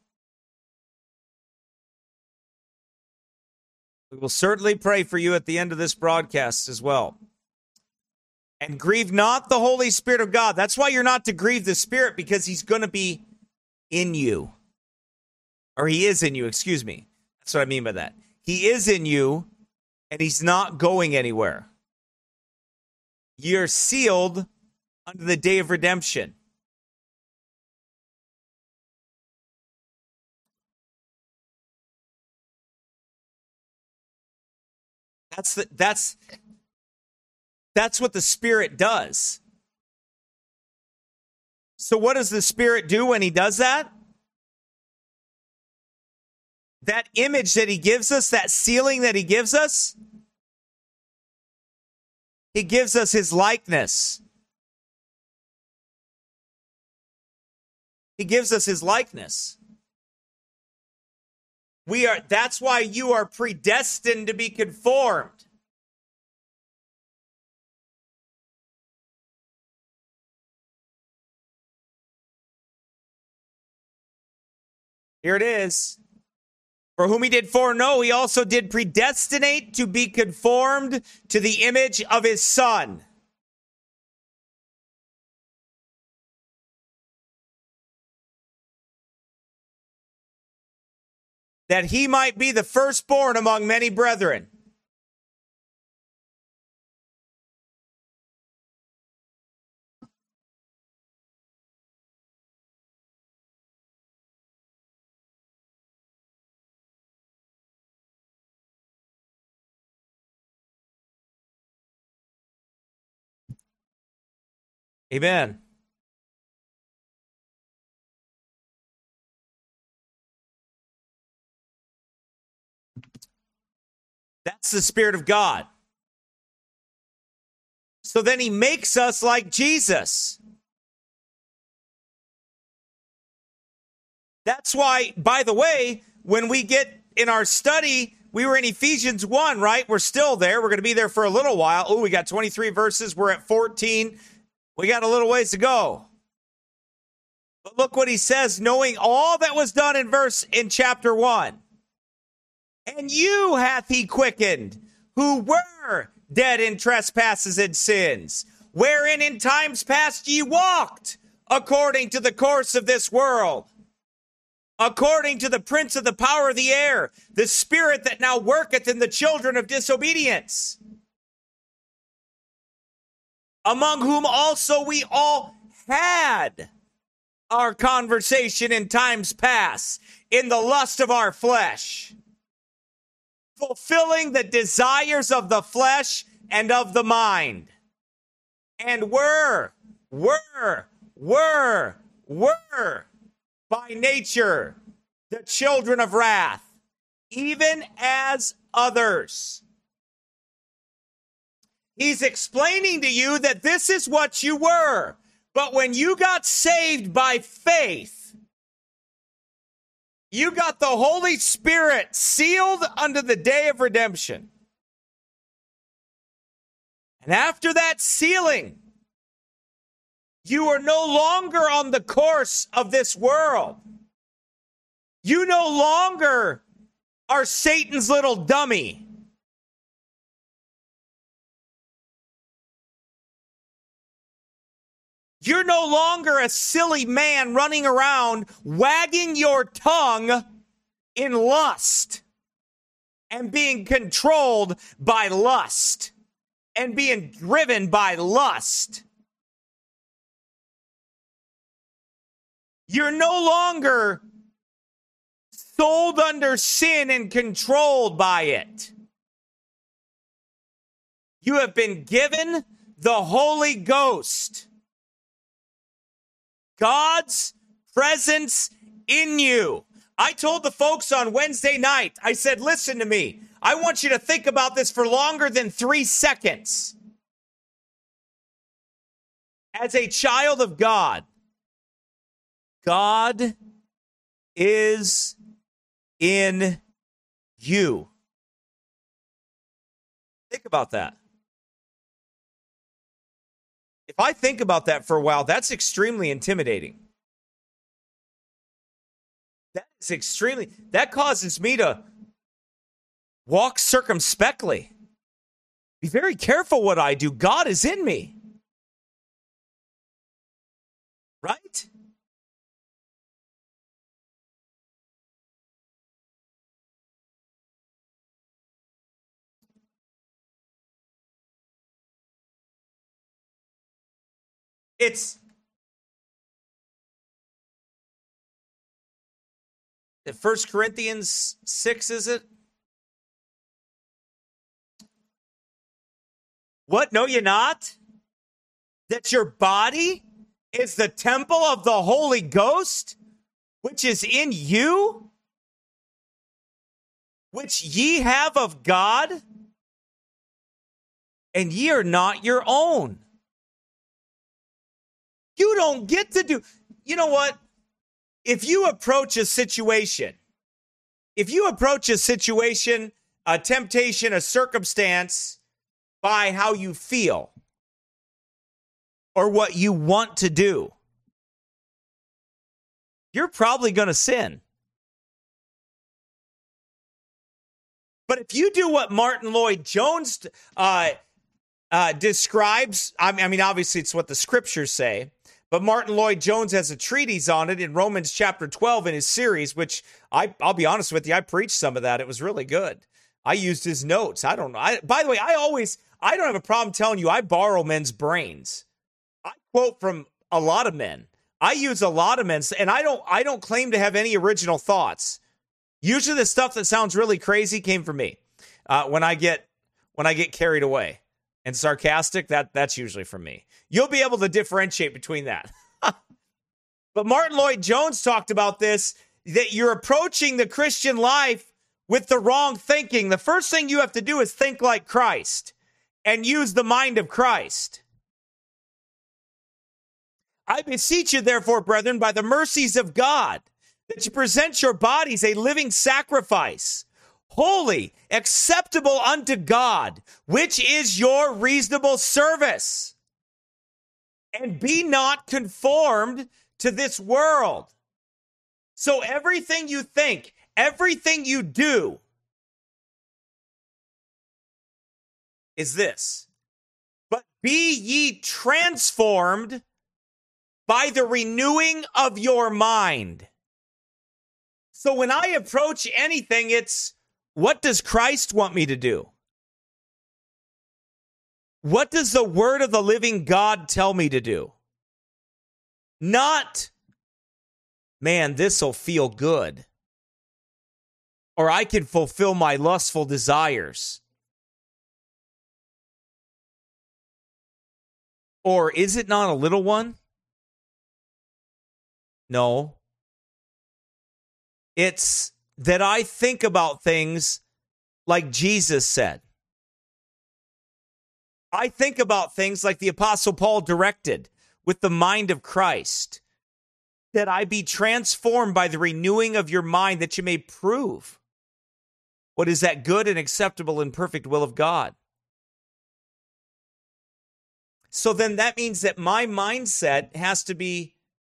We will certainly pray for you at the end of this broadcast as well. And grieve not the Holy Spirit of God. That's why you're not to grieve the Spirit, because he's going to be in you. Or he is in you, excuse me. That's what I mean by that. He is in you, and he's not going anywhere. You're sealed unto the day of redemption. That's the, that's that's what the Spirit does. So what does the Spirit do when he does that? That image that he gives us, that sealing that he gives us, he gives us his likeness. He gives us his likeness. We are, that's why you are predestined to be conformed. Here it is. For whom he did foreknow, he also did predestinate to be conformed to the image of his Son. that he might be the firstborn among many brethren. Amen. That's the Spirit of God. So then he makes us like Jesus. That's why, by the way, when we get in our study, we were in Ephesians one, right? We're still there. We're going to be there for a little while. Oh, we got twenty-three verses. We're at fourteen. We got a little ways to go. But look what he says, knowing all that was done in verse in chapter one. And you hath he quickened, who were dead in trespasses and sins, wherein in times past ye walked, according to the course of this world, according to the prince of the power of the air, the spirit that now worketh in the children of disobedience, among whom also we all had our conversation in times past, in the lust of our flesh, fulfilling the desires of the flesh and of the mind, and were, were, were, were, by nature, the children of wrath, even as others. He's explaining to you that this is what you were. But when you got saved by faith, you got the Holy Spirit sealed unto the day of redemption. And after that sealing, you are no longer on the course of this world. You no longer are Satan's little dummy. You're no longer a silly man running around wagging your tongue in lust and being controlled by lust and being driven by lust. You're no longer sold under sin and controlled by it. You have been given the Holy Ghost. God's presence in you. I told the folks on Wednesday night, I said, listen to me. I want you to think about this for longer than three seconds. As a child of God, God is in you. Think about that. If I think about that for a while, that's extremely intimidating. That is extremely, that causes me to walk circumspectly. Be very careful what I do. God is in me. Right? It's First Corinthians six, is it? What? Know ye not that your body is the temple of the Holy Ghost, which is in you, which ye have of God, and ye are not your own. You don't get to do, you know what? If you approach a situation, if you approach a situation, a temptation, a circumstance by how you feel or what you want to do, you're probably going to sin. But if you do what Martin Lloyd-Jones uh, uh, describes, I mean, obviously it's what the scriptures say, But Martin Lloyd-Jones has a treatise on it in Romans chapter twelve in his series, which I, I'll be honest with you, I preached some of that. It was really good. I used his notes. I don't know. I, by the way, I always, I don't have a problem telling you I borrow men's brains. I quote from a lot of men. I use a lot of men's, and I don't, I don't claim to have any original thoughts. Usually the stuff that sounds really crazy came from me. Uh, when I get, when I get carried away and sarcastic, that that's usually from me. You'll be able to differentiate between that. But Martin Lloyd-Jones talked about this, that you're approaching the Christian life with the wrong thinking. The first thing you have to do is think like Christ and use the mind of Christ. I beseech you, therefore, brethren, by the mercies of God, that you present your bodies a living sacrifice, holy, acceptable unto God, which is your reasonable service. And be not conformed to this world. So everything you think, everything you do is this. But be ye transformed by the renewing of your mind. So when I approach anything, it's, what does Christ want me to do? What does the word of the living God tell me to do? Not, man, this'll feel good. Or I can fulfill my lustful desires. Or is it not a little one? No. It's that I think about things like Jesus said. I think about things like the Apostle Paul directed with the mind of Christ, that I be transformed by the renewing of your mind, that you may prove what is that good and acceptable and perfect will of God. So then that means that my mindset has to be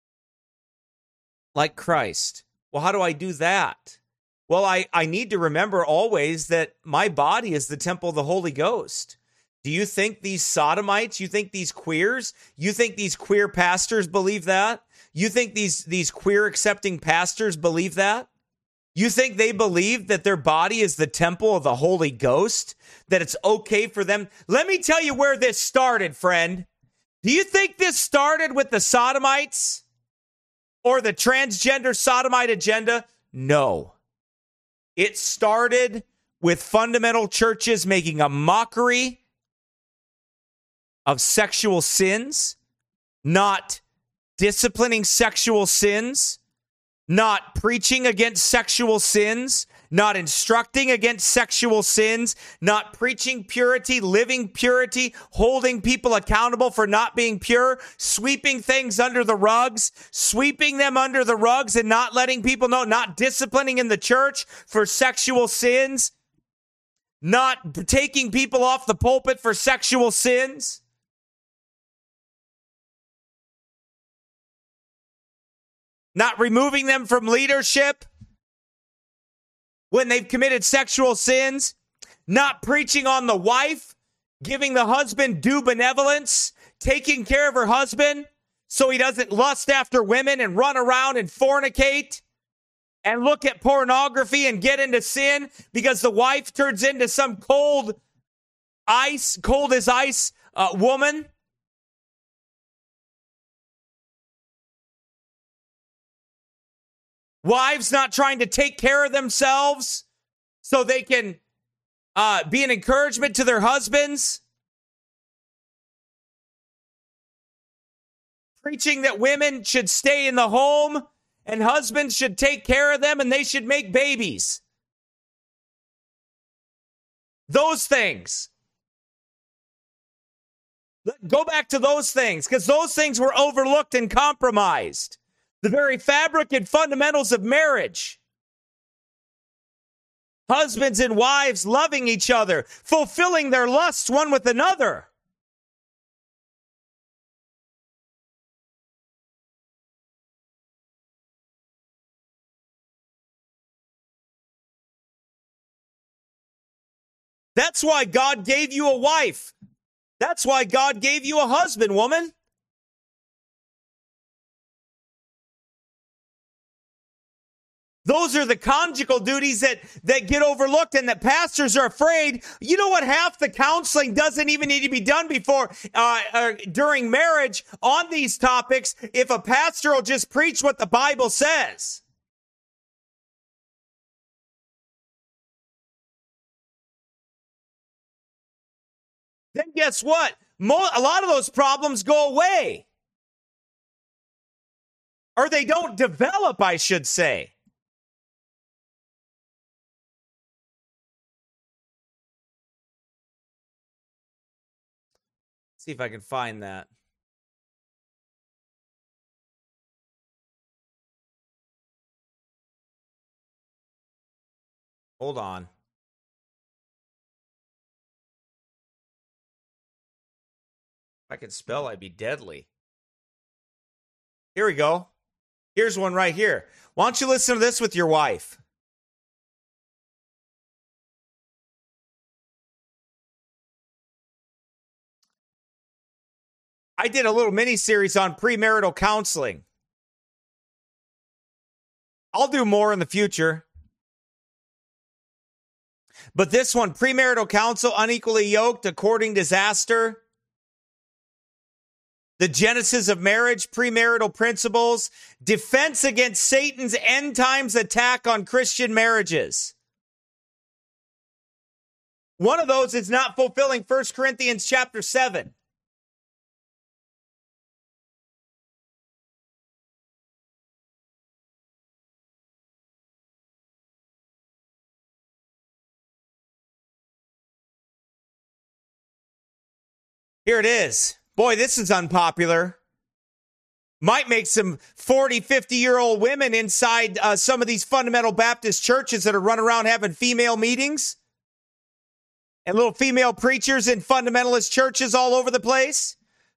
like Christ. Well, how do I do that? Well, I, I need to remember always that my body is the temple of the Holy Ghost. Do you think these sodomites, you think these queers, you think these queer pastors believe that? You think these, these queer accepting pastors believe that? You think they believe that their body is the temple of the Holy Ghost? That it's okay for them? Let me tell you where this started, friend. Do you think this started with the sodomites or the transgender sodomite agenda? No. It started with fundamental churches making a mockery of sexual sins, not disciplining sexual sins, not preaching against sexual sins, not instructing against sexual sins, not preaching purity, living purity, holding people accountable for not being pure, sweeping things under the rugs, sweeping them under the rugs and not letting people know, not disciplining in the church for sexual sins, not taking people off the pulpit for sexual sins. Not removing them from leadership when they've committed sexual sins, not preaching on the wife, giving the husband due benevolence, taking care of her husband so he doesn't lust after women and run around and fornicate and look at pornography and get into sin because the wife turns into some cold ice, cold as ice uh, woman. Wives not trying to take care of themselves so they can uh, be an encouragement to their husbands. Preaching that women should stay in the home and husbands should take care of them and they should make babies. Those things. Go back to those things because those things were overlooked and compromised. The very fabric and fundamentals of marriage. Husbands and wives loving each other, fulfilling their lusts one with another. That's why God gave you a wife. That's why God gave you a husband, woman. Those are the conjugal duties that, that get overlooked and that pastors are afraid. You know what? Half the counseling doesn't even need to be done before, uh, uh, during marriage on these topics if a pastor will just preach what the Bible says. Then guess what? Mo- a lot of those problems go away. Or they don't develop, I should say. See if I can find that. Hold on. If I could spell, I'd be deadly. Here we go. Here's one right here. Why don't you listen to this with your wife? I did a little mini series on premarital counseling. I'll do more in the future. But this one, premarital counsel, unequally yoked, a courting disaster. The genesis of marriage, premarital principles, defense against Satan's end times attack on Christian marriages. One of those is not fulfilling First Corinthians chapter seven. Here it is. Boy, this is unpopular. Might make some forty, fifty-year-old women inside uh, some of these fundamental Baptist churches that are running around having female meetings. And little female preachers in fundamentalist churches all over the place.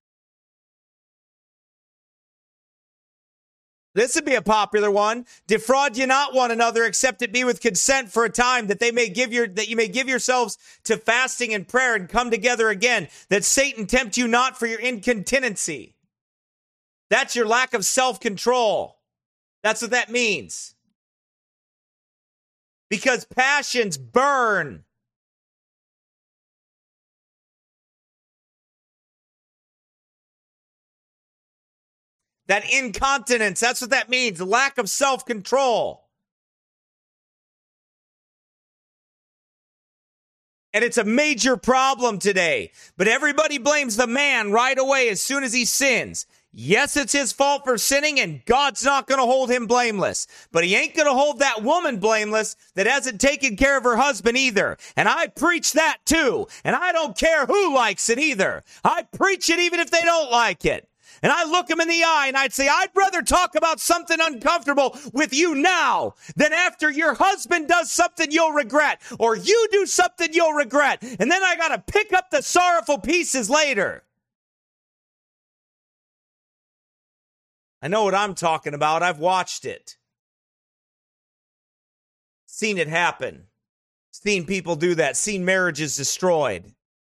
This would be a popular one. Defraud you not one another, except it be with consent for a time, that they may give your that you may give yourselves to fasting and prayer and come together again, that Satan tempt you not for your incontinency. That's your lack of self-control. That's what that means. Because passions burn. That incontinence, that's what that means. Lack of self-control. And it's a major problem today. But everybody blames the man right away as soon as he sins. Yes, it's his fault for sinning, and God's not going to hold him blameless. But he ain't going to hold that woman blameless that hasn't taken care of her husband either. And I preach that too. And I don't care who likes it either. I preach it even if they don't like it. And I look him in the eye and I'd say, I'd rather talk about something uncomfortable with you now than after your husband does something you'll regret, or you do something you'll regret. And then I got to pick up the sorrowful pieces later. I know what I'm talking about. I've watched it. Seen it happen. Seen people do that. Seen marriages destroyed.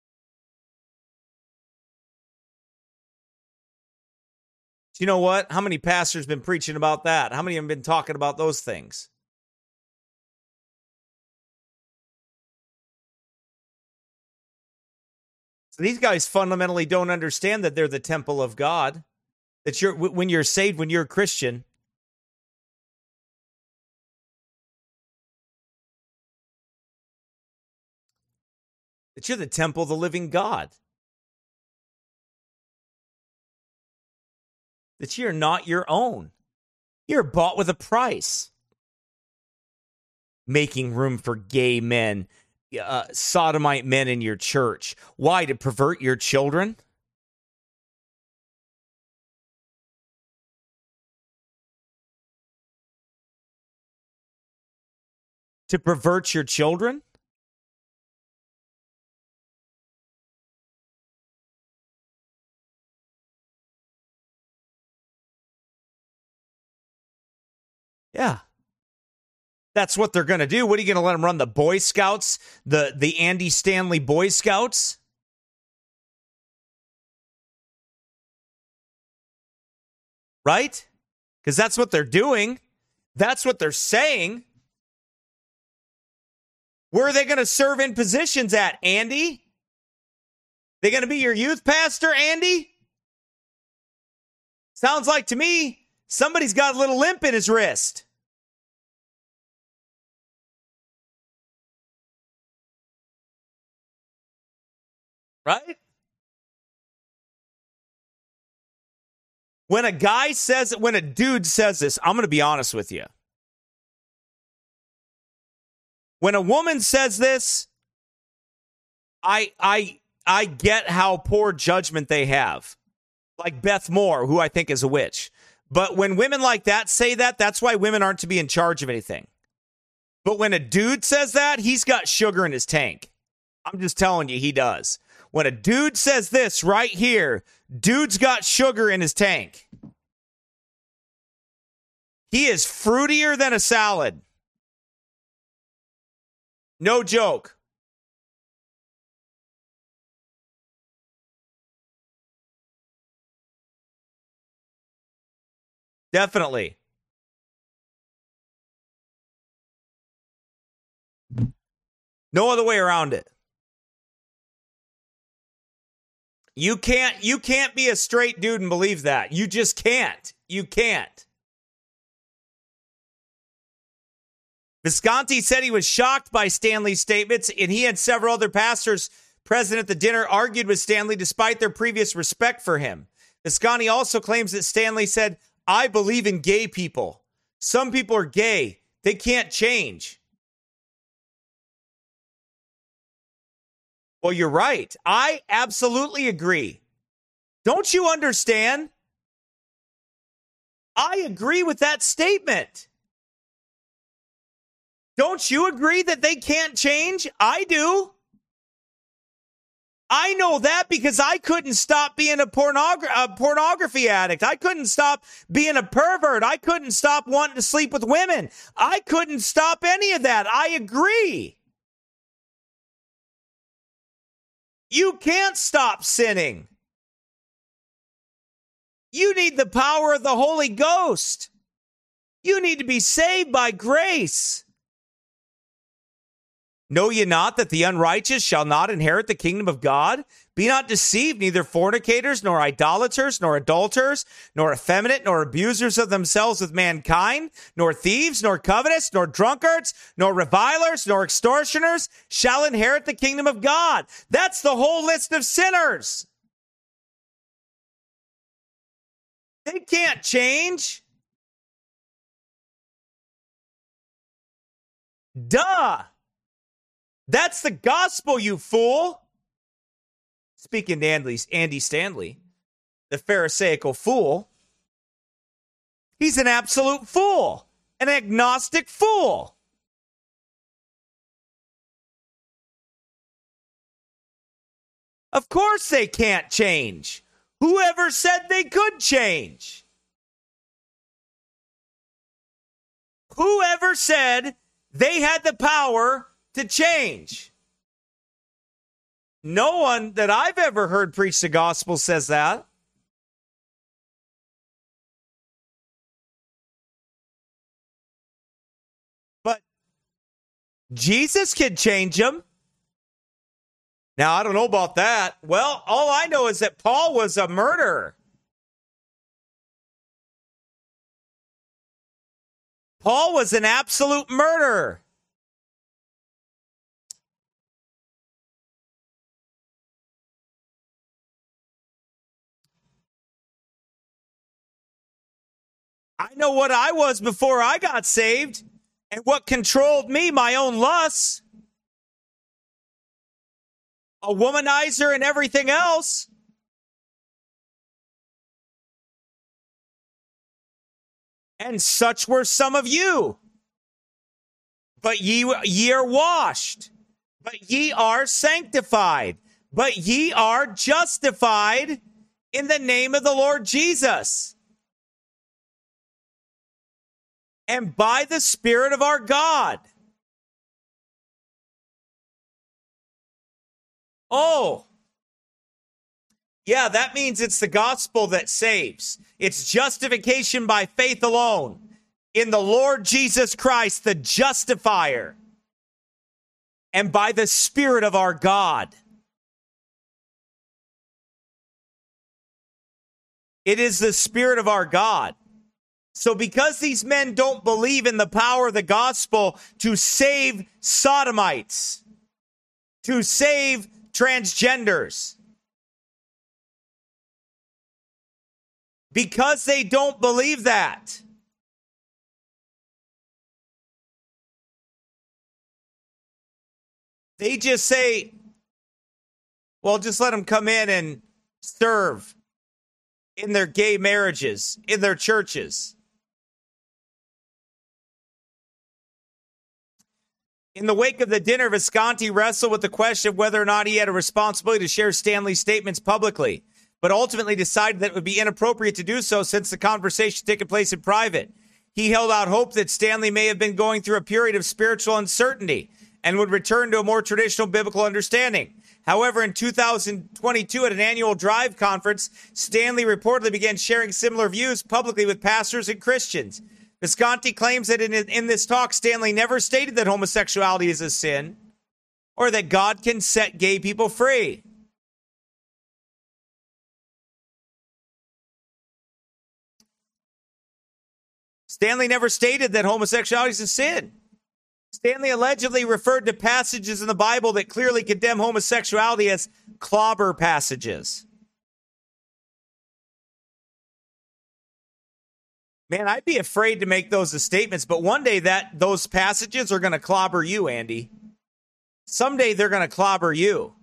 You know what? How many pastors been preaching about that? How many have been talking about those things? So these guys fundamentally don't understand that they're the temple of God. That you're when you're saved, when you're a Christian. That you're the temple of the living God. That you're not your own. You're bought with a price. Making room for gay men, uh, sodomite men in your church. Why? To pervert your children? To pervert your children? Yeah. That's what they're going to do. What are you going to let them run, the Boy Scouts? The, the Andy Stanley Boy Scouts? Right? Because that's what they're doing. That's what they're saying. Where are they going to serve in positions at, Andy? They going to be your youth pastor, Andy? Sounds like to me somebody's got a little limp in his wrist. Right? When a guy says, when a dude says this, I'm going to be honest with you. When a woman says this, I I I get how poor judgment they have. Like Beth Moore, who I think is a witch. But when women like that say that, that's why women aren't to be in charge of anything. But when a dude says that, he's got sugar in his tank. I'm just telling you, he does. When a dude says this right here, dude's got sugar in his tank. He is fruitier than a salad. No joke. Definitely. No other way around it. You can't you can't be a straight dude and believe that. You just can't. You can't. Visconti said he was shocked by Stanley's statements, and he and several other pastors present at the dinner argued with Stanley despite their previous respect for him. Visconti also claims that Stanley said, "I believe in gay people. Some people are gay. They can't change." Well, you're right. I absolutely agree. Don't you understand? I agree with that statement. Don't you agree that they can't change? I do. I know that because I couldn't stop being a, pornogra- a pornography addict. I couldn't stop being a pervert. I couldn't stop wanting to sleep with women. I couldn't stop any of that. I agree. You can't stop sinning. You need the power of the Holy Ghost. You need to be saved by grace. Know ye not that the unrighteous shall not inherit the kingdom of God? Be not deceived, neither fornicators, nor idolaters, nor adulterers, nor effeminate, nor abusers of themselves with mankind, nor thieves, nor covetous, nor drunkards, nor revilers, nor extortioners shall inherit the kingdom of God. That's the whole list of sinners. They can't change. Duh. That's the gospel, you fool. Speaking to Andy, Andy Stanley, the Pharisaical fool, he's an absolute fool, an agnostic fool. Of course they can't change. Whoever said they could change? Whoever said they had the power to change? No one that I've ever heard preach the gospel says that. But Jesus can change them. Now, I don't know about that. Well, all I know is that Paul was a murderer. Paul was an absolute murderer. I know what I was before I got saved and what controlled me, my own lusts. A womanizer and everything else. And such were some of you. But ye, ye are washed. But ye are sanctified. But ye are justified in the name of the Lord Jesus. And by the Spirit of our God. Oh, yeah, that means it's the gospel that saves. It's justification by faith alone. in the Lord Jesus Christ, the justifier, and by the Spirit of our God. It is the Spirit of our God. So because these men don't believe in the power of the gospel to save sodomites, to save transgenders, because they don't believe that, they just say, well, just let them come in and serve in their gay marriages, in their churches. In the wake of the dinner, Visconti wrestled with the question of whether or not he had a responsibility to share Stanley's statements publicly, but ultimately decided that it would be inappropriate to do so since the conversation taking place in private. He held out hope that Stanley may have been going through a period of spiritual uncertainty and would return to a more traditional biblical understanding. However, in two thousand twenty-two, at an annual Drive conference, Stanley reportedly began sharing similar views publicly with pastors and Christians. Visconti claims that in, in this talk, Stanley never stated that homosexuality is a sin or that God can set gay people free. Stanley never stated that homosexuality is a sin. Stanley allegedly referred to passages in the Bible that clearly condemn homosexuality as clobber passages. Man, I'd be afraid to make those as statements, but one day that those passages are going to clobber you, Andy. Someday they're going to clobber you.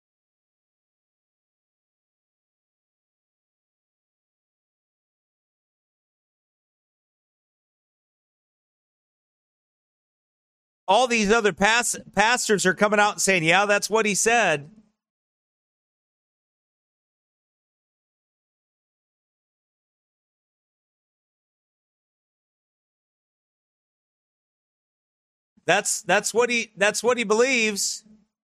All these other pas- pastors are coming out and saying, yeah, that's what he said. That's that's what he that's what he believes.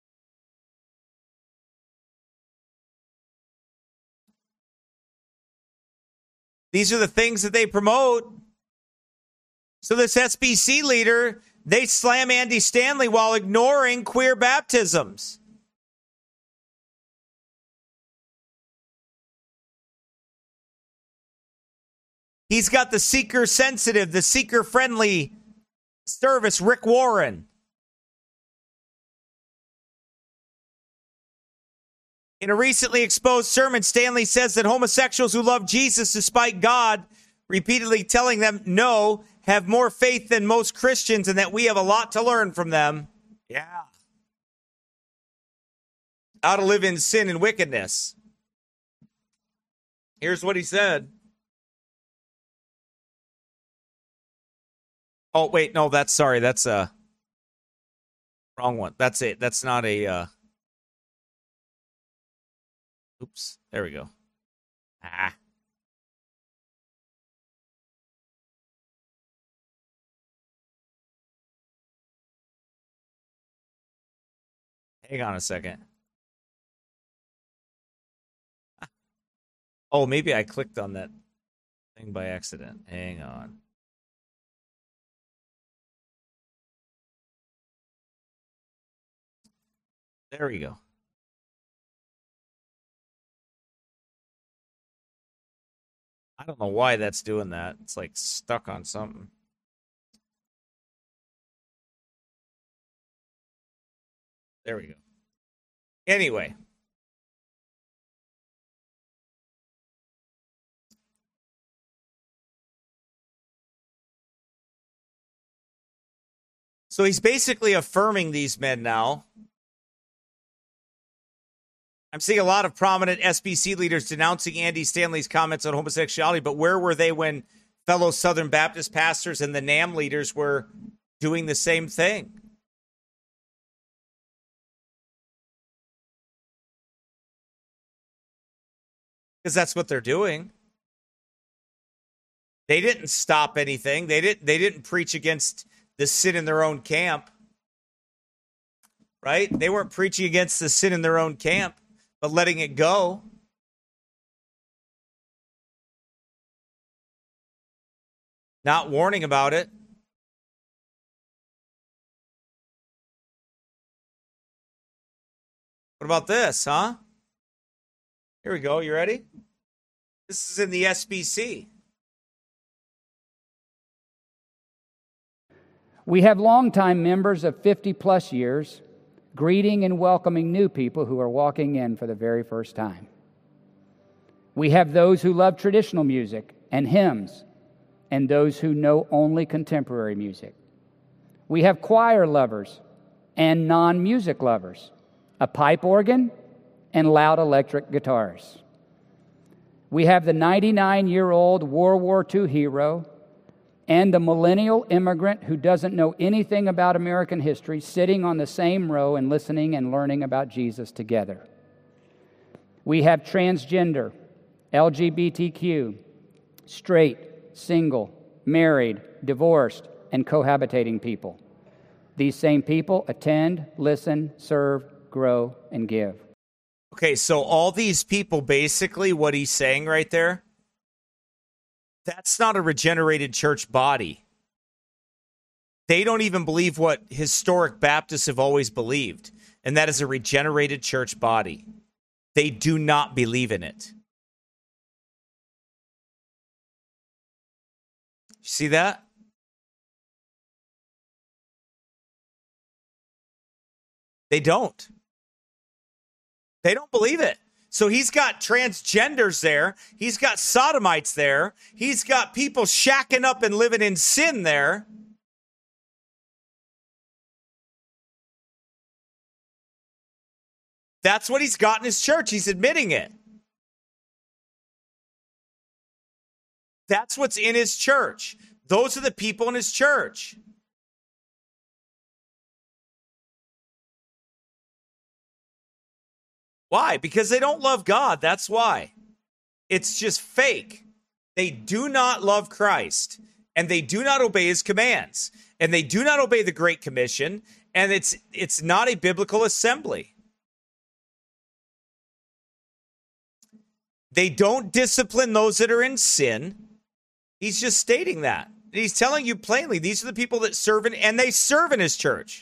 These are the things that they promote. So this S B C leader, they slam Andy Stanley while ignoring queer baptisms. He's got the seeker sensitive, the seeker friendly service, Rick Warren. In a recently exposed sermon, Stanley says that homosexuals who love Jesus despite God repeatedly telling them no have more faith than most Christians and that we have a lot to learn from them. Yeah. How to live in sin and wickedness. Here's what he said. Oh, wait, no, that's, sorry, that's a wrong one. That's it. That's not a, uh, oops, there we go. Ah. Hang on a second. Oh, maybe I clicked on that thing by accident. Hang on. There we go. I don't know why that's doing that. It's like stuck on something. There we go. Anyway. So he's basically affirming these men now. I'm seeing a lot of prominent S B C leaders denouncing Andy Stanley's comments on homosexuality, but where were they when fellow Southern Baptist pastors and the NAM leaders were doing the same thing? Because that's what they're doing. They didn't stop anything. They didn't, they didn't preach against the sin in their own camp. Right? They weren't preaching against the sin in their own camp, but letting it go. not warning about it. What about this, huh? Here we go. You ready? This is in the S B C. We have longtime members of fifty plus years greeting and welcoming new people who are walking in for the very first time. We have those who love traditional music and hymns, and those who know only contemporary music. We have choir lovers and non-music lovers, a pipe organ, and loud electric guitars. We have the ninety-nine-year-old World War Two hero and the millennial immigrant who doesn't know anything about American history sitting on the same row and listening and learning about Jesus together. We have transgender, L G B T Q, straight, single, married, divorced, and cohabitating people. These same people attend, listen, serve, grow, and give. Okay, so all these people, basically what he's saying right there, that's not a regenerated church body. They don't even believe what historic Baptists have always believed, and that is a regenerated church body. They do not believe in it. You see that? They don't. They don't believe it. So he's got transgenders there. He's got sodomites there. He's got people shacking up and living in sin there. That's what he's got in his church. He's admitting it. That's what's in his church. Those are the people in his church. Why? Because they don't love God. That's why. It's just fake. They do not love Christ, and they do not obey his commands, and they do not obey the Great Commission, and it's it's not a biblical assembly. They don't discipline those that are in sin. He's just stating that. He's telling you plainly, these are the people that serve in, and they serve in his church.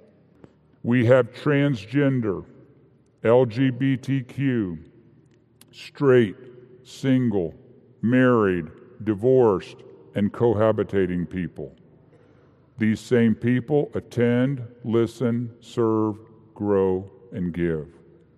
We have transgender, L G B T Q, straight, single, married, divorced, and cohabitating people. These same people attend, listen, serve, grow, and give.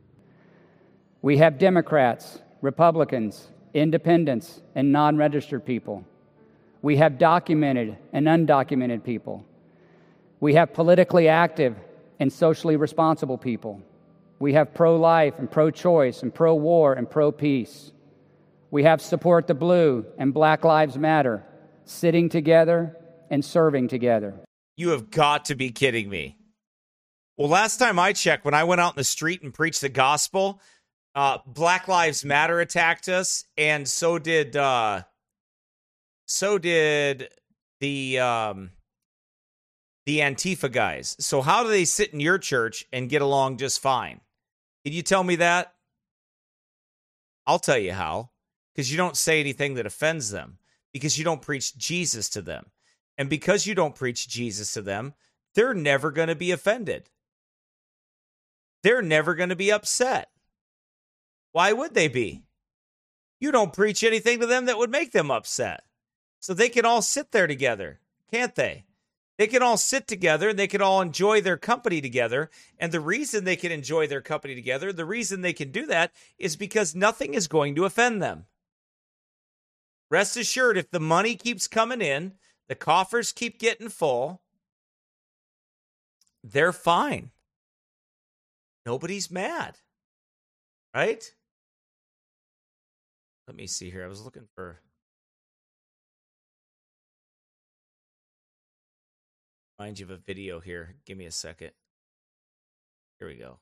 We have Democrats, Republicans, independents, and non-registered people. We have documented and undocumented people. We have politically active and socially responsible people. We have pro-life and pro-choice and pro-war and pro-peace. We have Support the Blue and Black Lives Matter, sitting together and serving together. You have got to be kidding me. Well, last time I checked, when I went out in the street and preached the gospel, uh, Black Lives Matter attacked us, and so did uh, so did the um, the Antifa guys. So how do they sit in your church and get along just fine? Can you tell me that? I'll tell you how. Because you don't say anything that offends them. Because you don't preach Jesus to them. And because you don't preach Jesus to them, they're never going to be offended. They're never going to be upset. Why would they be? You don't preach anything to them that would make them upset. So they can all sit there together, can't they? They can all sit together and they can all enjoy their company together. And the reason they can enjoy their company together, the reason they can do that is because nothing is going to offend them. Rest assured, if the money keeps coming in, the coffers keep getting full, they're fine. Nobody's mad. Right? Let me see here. I was looking for... Remind you of a video here. Give me a second. Here we go.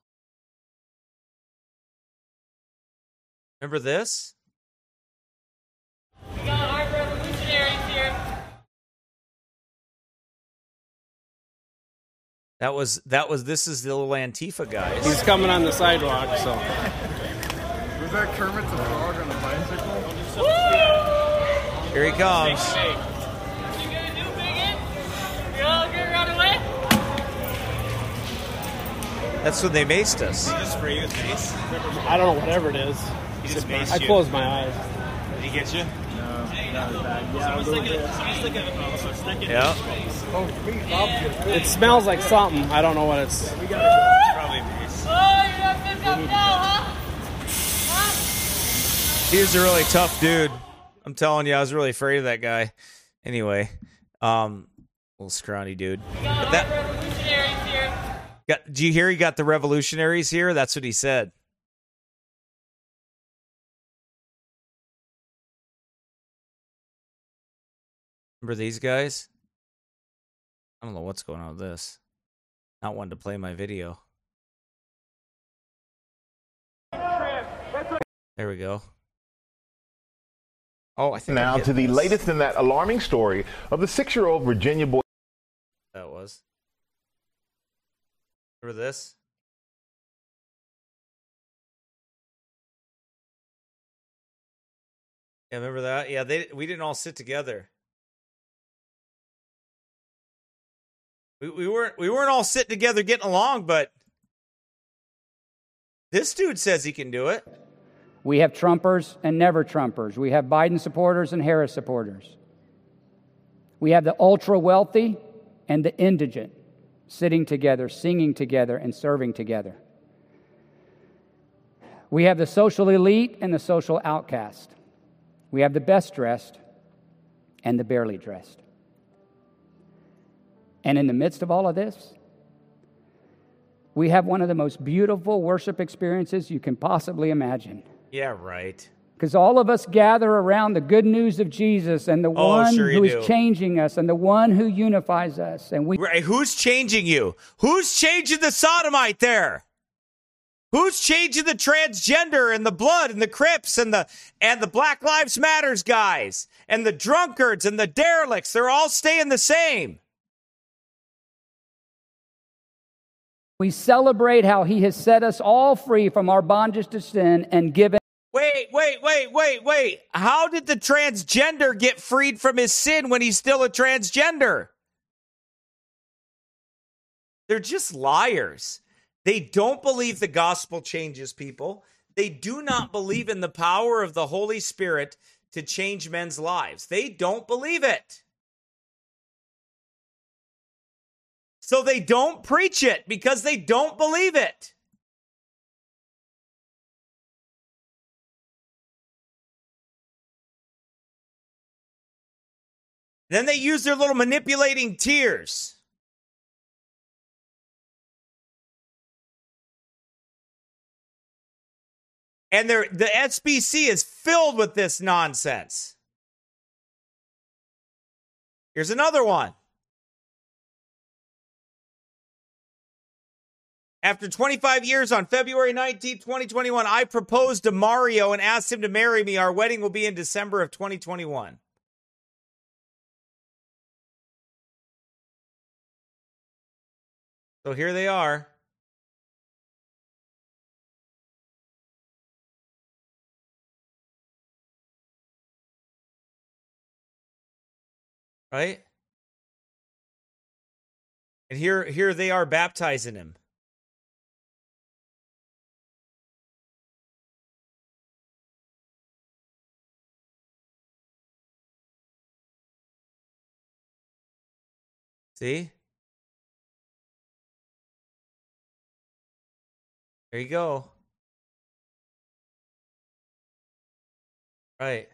Remember this? We got armed revolutionaries here. That was that was this is the little Antifa guys. He's coming on the sidewalk, so. Was that Kermit the Frog on a bicycle? Here he comes. away. That's when they maced us. Did he just spray you with mace? I don't know, whatever it is. He just maced I you. closed my eyes. Did he get you? No, not as bad. Yeah, a little bit. Yeah. It smells like something. I don't know what it's. Probably mace. Oh, you're not pissed off now, huh? Huh? He was a really tough dude. I'm telling you, I was really afraid of that guy. Anyway, um, little scrawny dude. We got But all that- the revolutionaries here. Got, did you hear he got the revolutionaries here? That's what he said. Remember these guys? I don't know what's going on with this. Not wanting to play my video. There we go. Oh, I think I Now hit to the this. latest in that alarming story of the six-year-old Virginia boy. That was. Remember this? Yeah, remember that? Yeah, they we didn't all sit together. We we weren't we weren't all sitting together getting along, but this dude says he can do it. We have Trumpers and never Trumpers. We have Biden supporters and Harris supporters. We have the ultra wealthy and the indigent sitting together, singing together, and serving together. We have the social elite and the social outcast. We have the best dressed and the barely dressed. And in the midst of all of this, we have one of the most beautiful worship experiences you can possibly imagine. Yeah, right. Because all of us gather around the good news of Jesus and the Oh, one sure you who do. is changing us and the one who unifies us. And we Right, who's changing you? Who's changing the sodomite there? Who's changing the transgender and the blood and the Crips and the and the Black Lives Matters guys and the drunkards and the derelicts? They're all staying the same. we celebrate how he has set us all free from our bondage to sin and given. Wait, wait, wait, wait, wait. How did the transgender get freed from his sin when he's still a transgender? They're just liars. They don't believe the gospel changes people. They do not believe in the power of the Holy Spirit to change men's lives. They don't believe it. So they don't preach it because they don't believe it. Then they use their little manipulating tears. And they're, the S B C is filled with this nonsense. Here's another one. After twenty-five years, on February nineteenth, twenty twenty-one, I proposed to Mario and asked him to marry me. Our wedding will be in December of twenty twenty-one. So here they are. Right? And here, here they are baptizing him. See? There you go. Right.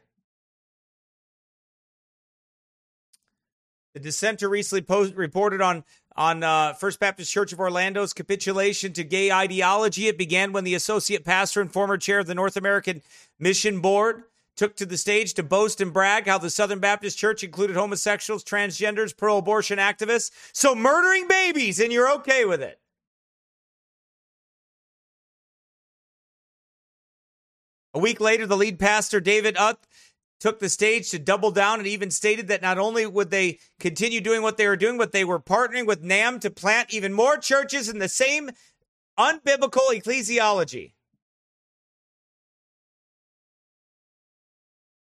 The dissenter recently post- reported on on uh, First Baptist Church of Orlando's capitulation to gay ideology. It began when the associate pastor and former chair of the North American Mission Board took to the stage to boast and brag how the Southern Baptist Church included homosexuals, transgenders, pro-abortion activists. So murdering babies, and you're okay with it. A week later, the lead pastor, David Uth, took the stage to double down and even stated that not only would they continue doing what they were doing, but they were partnering with NAM to plant even more churches in the same unbiblical ecclesiology.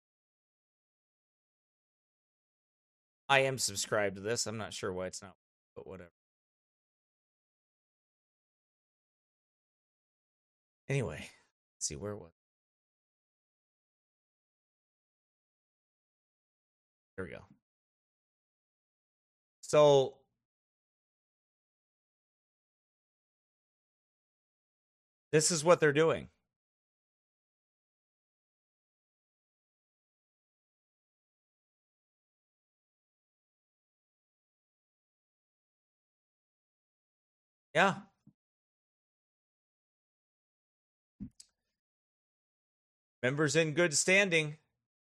I am subscribed to this. I'm not sure why it's not. But whatever. Anyway, let's see, where was it? Here we go. So, this is what they're doing. Yeah. Members in good standing.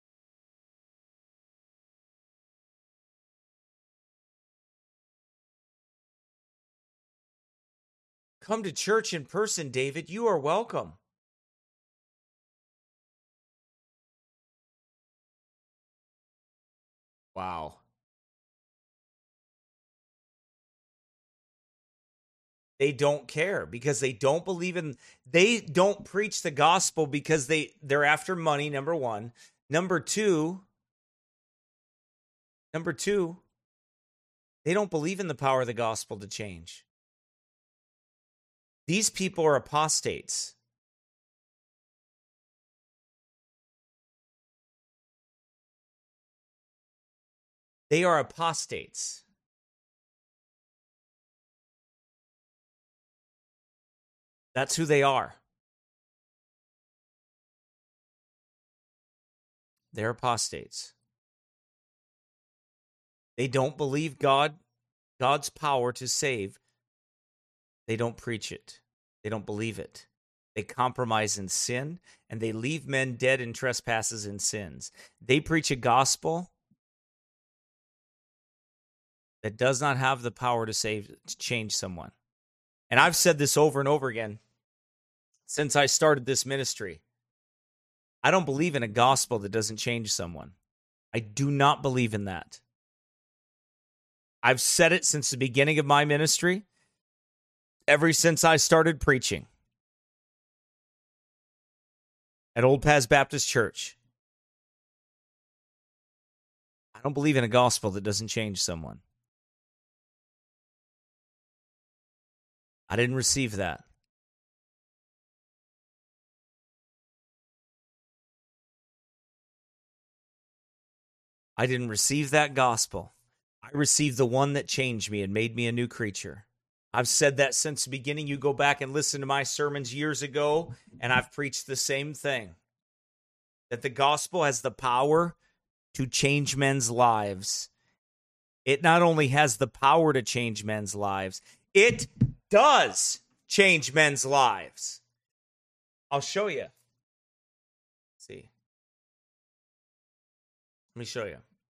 Come to church in person, David. You are welcome. Wow. They don't care because they don't believe in, they don't preach the gospel because they, they're after money, number one. Number two, number two, they don't believe in the power of the gospel to change. These people are apostates. They are apostates. That's who they are. They're apostates. They don't believe God, God's power to save. They don't preach it. They don't believe it. They compromise in sin, and they leave men dead in trespasses and sins. They preach a gospel that does not have the power to save, to change someone. And I've said this over and over again since I started this ministry. I don't believe in a gospel that doesn't change someone. I do not believe in that. I've said it since the beginning of my ministry, ever since I started preaching at Old Paths Baptist Church. I don't believe in a gospel that doesn't change someone. I didn't receive that. I didn't receive that gospel. I received the one that changed me and made me a new creature. I've said that since the beginning. You go back and listen to my sermons years ago, and I've preached the same thing. That the gospel has the power to change men's lives. It not only has the power to change men's lives, it does change men's lives. I'll show you. Let's see. Let me show you.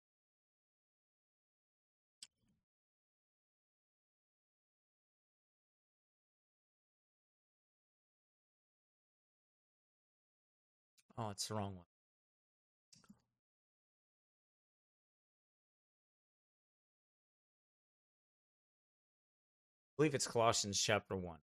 Oh, it's the wrong one. I believe it's Colossians chapter one.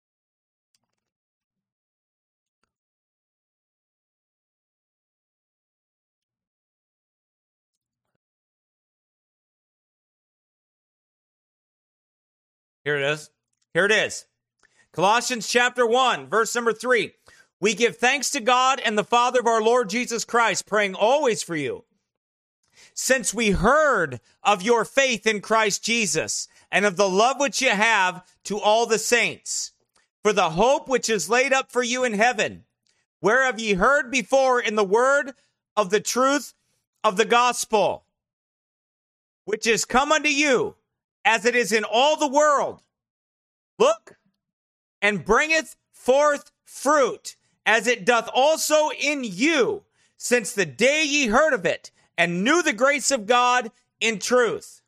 Here it is. Here it is. Colossians chapter one, verse number three. We give thanks to God and the Father of our Lord Jesus Christ, praying always for you. Since we heard of your faith in Christ Jesus and of the love which you have to all the saints, for the hope which is laid up for you in heaven, whereof ye heard before in the word of the truth of the gospel, which is come unto you, as it is in all the world. Look, and bringeth forth fruit, as it doth also in you, since the day ye heard of it, and knew the grace of God in truth.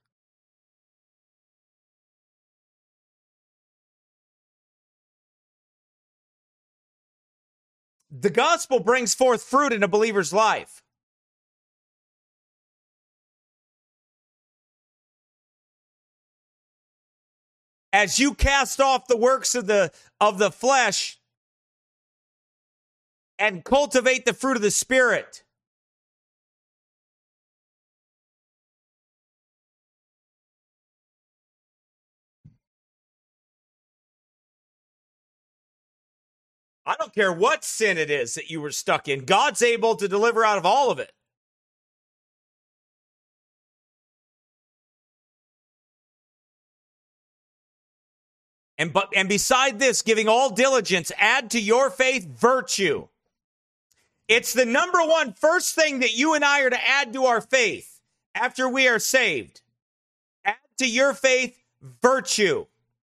The gospel brings forth fruit in a believer's life. As you cast off the works of the of the flesh and cultivate the fruit of the Spirit. I don't care what sin it is that you were stuck in. God's able to deliver out of all of it. And but and beside this, giving all diligence, add to your faith virtue. It's the number one first thing that you and I are to add to our faith after we are saved. Add to your faith virtue.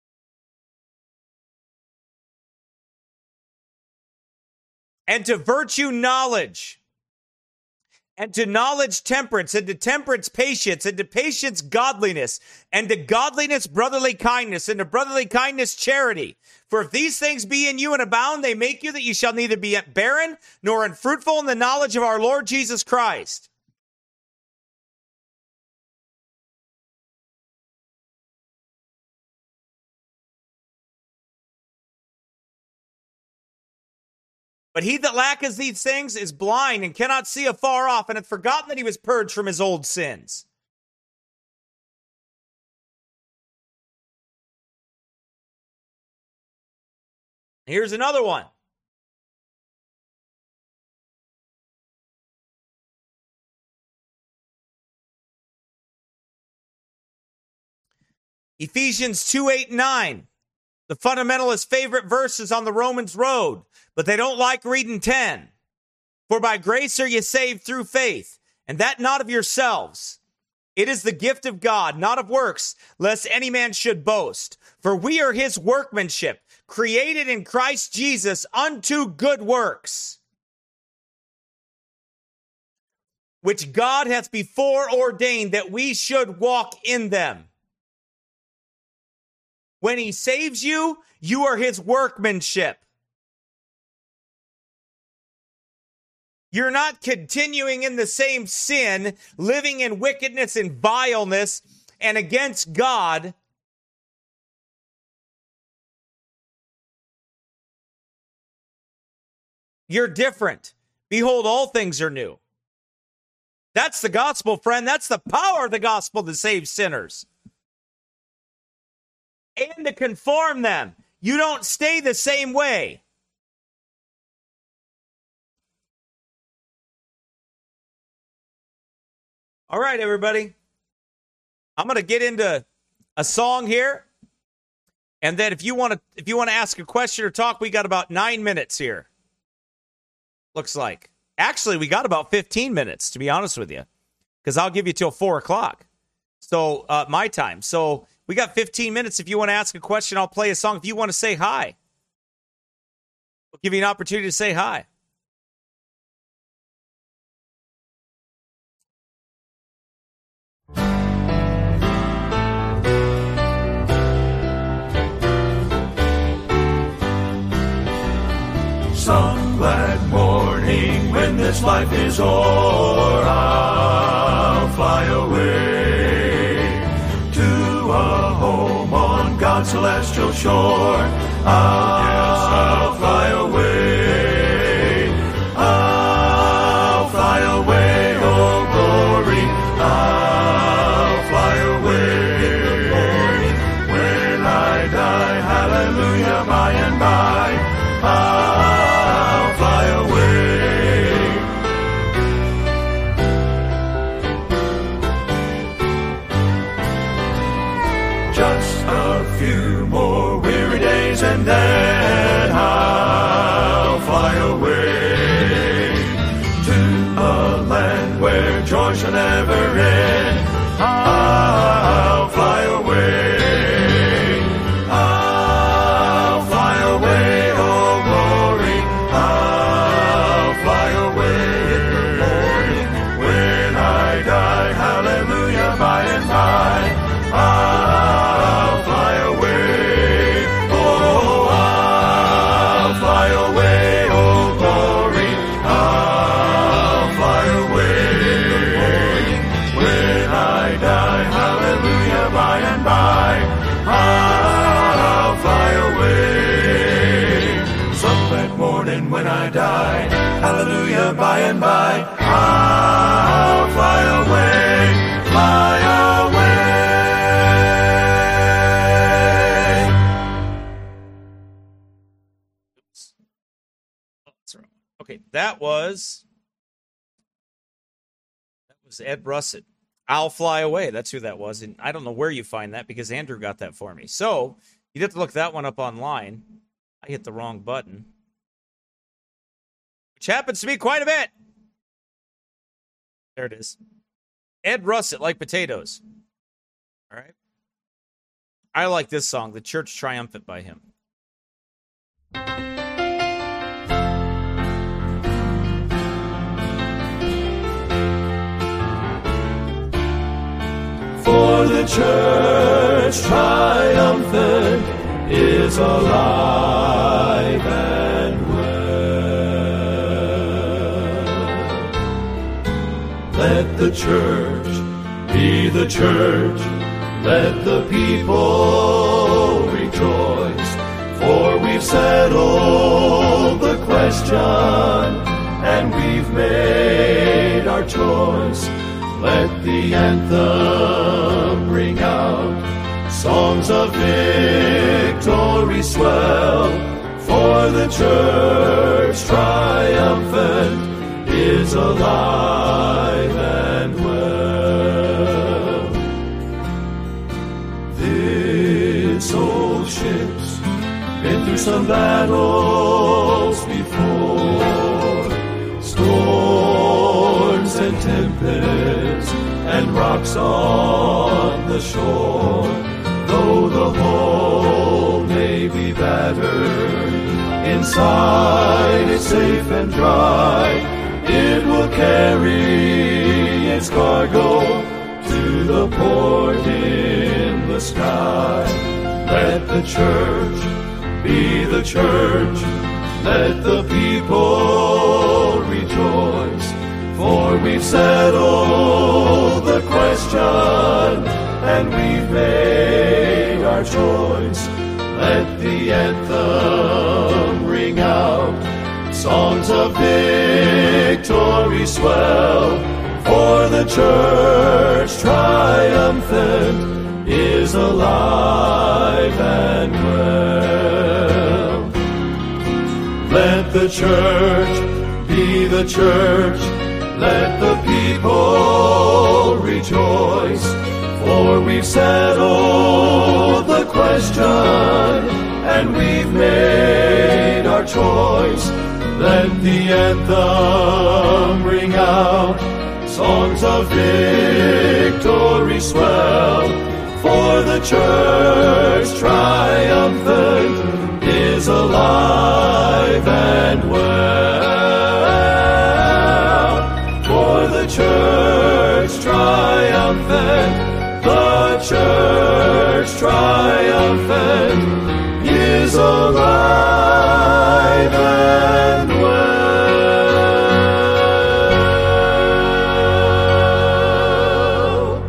And to virtue knowledge. And to knowledge temperance, and to temperance patience, and to patience godliness, and to godliness brotherly kindness, and to brotherly kindness charity. For if these things be in you and abound, they make you that you shall neither be barren nor unfruitful in the knowledge of our Lord Jesus Christ. But he that lacketh these things is blind and cannot see afar off, and hath forgotten that he was purged from his old sins. Here's another one. Ephesians two, eight, and nine. The fundamentalist favorite verses on the Romans road, but they don't like reading ten. For by grace are ye saved through faith, and that not of yourselves. It is the gift of God, not of works, lest any man should boast. For we are his workmanship, created in Christ Jesus unto good works, which God hath before ordained that we should walk in them. When he saves you, you are his workmanship. You're not continuing in the same sin, living in wickedness and vileness and against God. You're different. Behold, all things are new. That's the gospel, friend. That's the power of the gospel to save sinners. And to conform them. You don't stay the same way. All right, everybody. I'm going to get into a song here. And then if you want to if you want to ask a question or talk, we got about nine minutes here. Looks like. Actually, we got about fifteen minutes, to be honest with you. Because I'll give you till four o'clock. So, uh, my time. So, we got fifteen minutes. If you want to ask a question, I'll play a song. If you want to say hi, we'll give you an opportunity to say hi. Some glad morning when this life is o'er, I'll fly away to a home on God's celestial shore. I'll, yes, I'll fly away. I'll fly away, oh glory. I'll fly away. When I die, hallelujah, by and by. I'll fly away. Just a few more weary days and then I'll fly away to a land where joy shall never end. I'll fly away. I'll fly away, oh glory. I'll fly away in the morning when I die. Hallelujah, by and by. I'll fly away. Oh, I'll fly away, oh glory. I'll fly away in the morning when I die. Hallelujah, by and by. I'll fly away. Some that morning when I die. Hallelujah, by and by. I'll fly away. Fly that was that was Ed Russet. I'll Fly Away. That's who that was. And I don't know where you find that because Andrew got that for me. So you'd have to look that one up online. I hit the wrong button, which happens to me quite a bit. There it is. Ed Russet, Like Potatoes. All right. I like this song, The Church Triumphant by him. For the church triumphant is alive and well. Let the church be the church. Let the people rejoice. For we've settled the question and we've made our choice. Let the anthem ring out, songs of victory swell, for the church triumphant is alive and well. This old ship's been through some battles before, storms and tempests and rocks on the shore. Though the hull may be battered, inside it's safe and dry. It will carry its cargo to the port in the sky. Let the church be the church. Let the people rejoice. For we've settled the question and we've made our choice. Let the anthem ring out, songs of victory swell, for the church triumphant is alive and well. Let the church be the church. Let the people rejoice, for we've settled the question and we've made our choice. Let the anthem ring out, songs of victory swell, for the church triumphant is alive and well. For the church triumphant, the church triumphant is alive and well.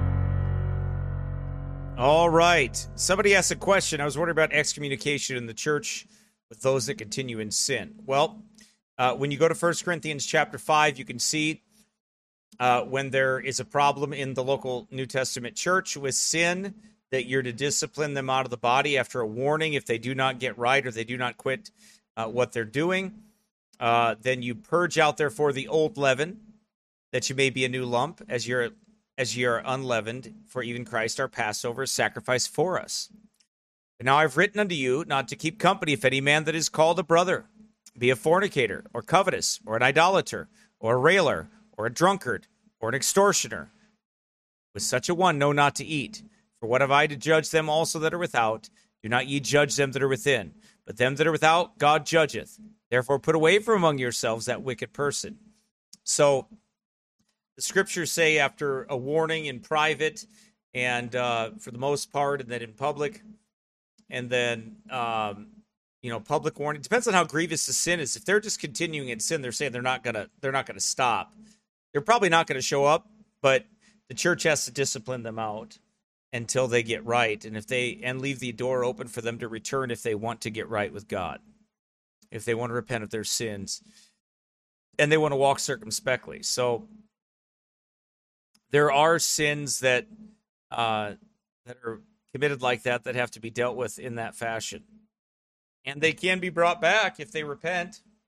All right. Somebody asked a question. I was wondering about excommunication in the church with those that continue in sin. Well, uh, when you go to First Corinthians chapter five, you can see uh, when there is a problem in the local New Testament church with sin, that you're to discipline them out of the body after a warning if they do not get right or they do not quit uh, what they're doing. Uh, then you purge out, therefore, the old leaven, that you may be a new lump, as you're as ye are unleavened, for even Christ our Passover is sacrificed for us. And now I've written unto you not to keep company if any man that is called a brother be a fornicator, or covetous, or an idolater, or a railer, or a drunkard, or an extortioner. With such a one know not to eat. For what have I to judge them also that are without? Do not ye judge them that are within. But them that are without, God judgeth. Therefore put away from among yourselves that wicked person. So the scriptures say after a warning in private, and uh, for the most part, and then in public, and then, um, you know, public warning. It depends on how grievous the sin is. If they're just continuing in sin, they're saying they're not gonna, they're not gonna stop. They're probably not going to show up, but the church has to discipline them out until they get right, and if they and leave the door open for them to return if they want to get right with God, if they want to repent of their sins, and they want to walk circumspectly. So there are sins that uh, that are committed like that that have to be dealt with in that fashion, and they can be brought back if they repent.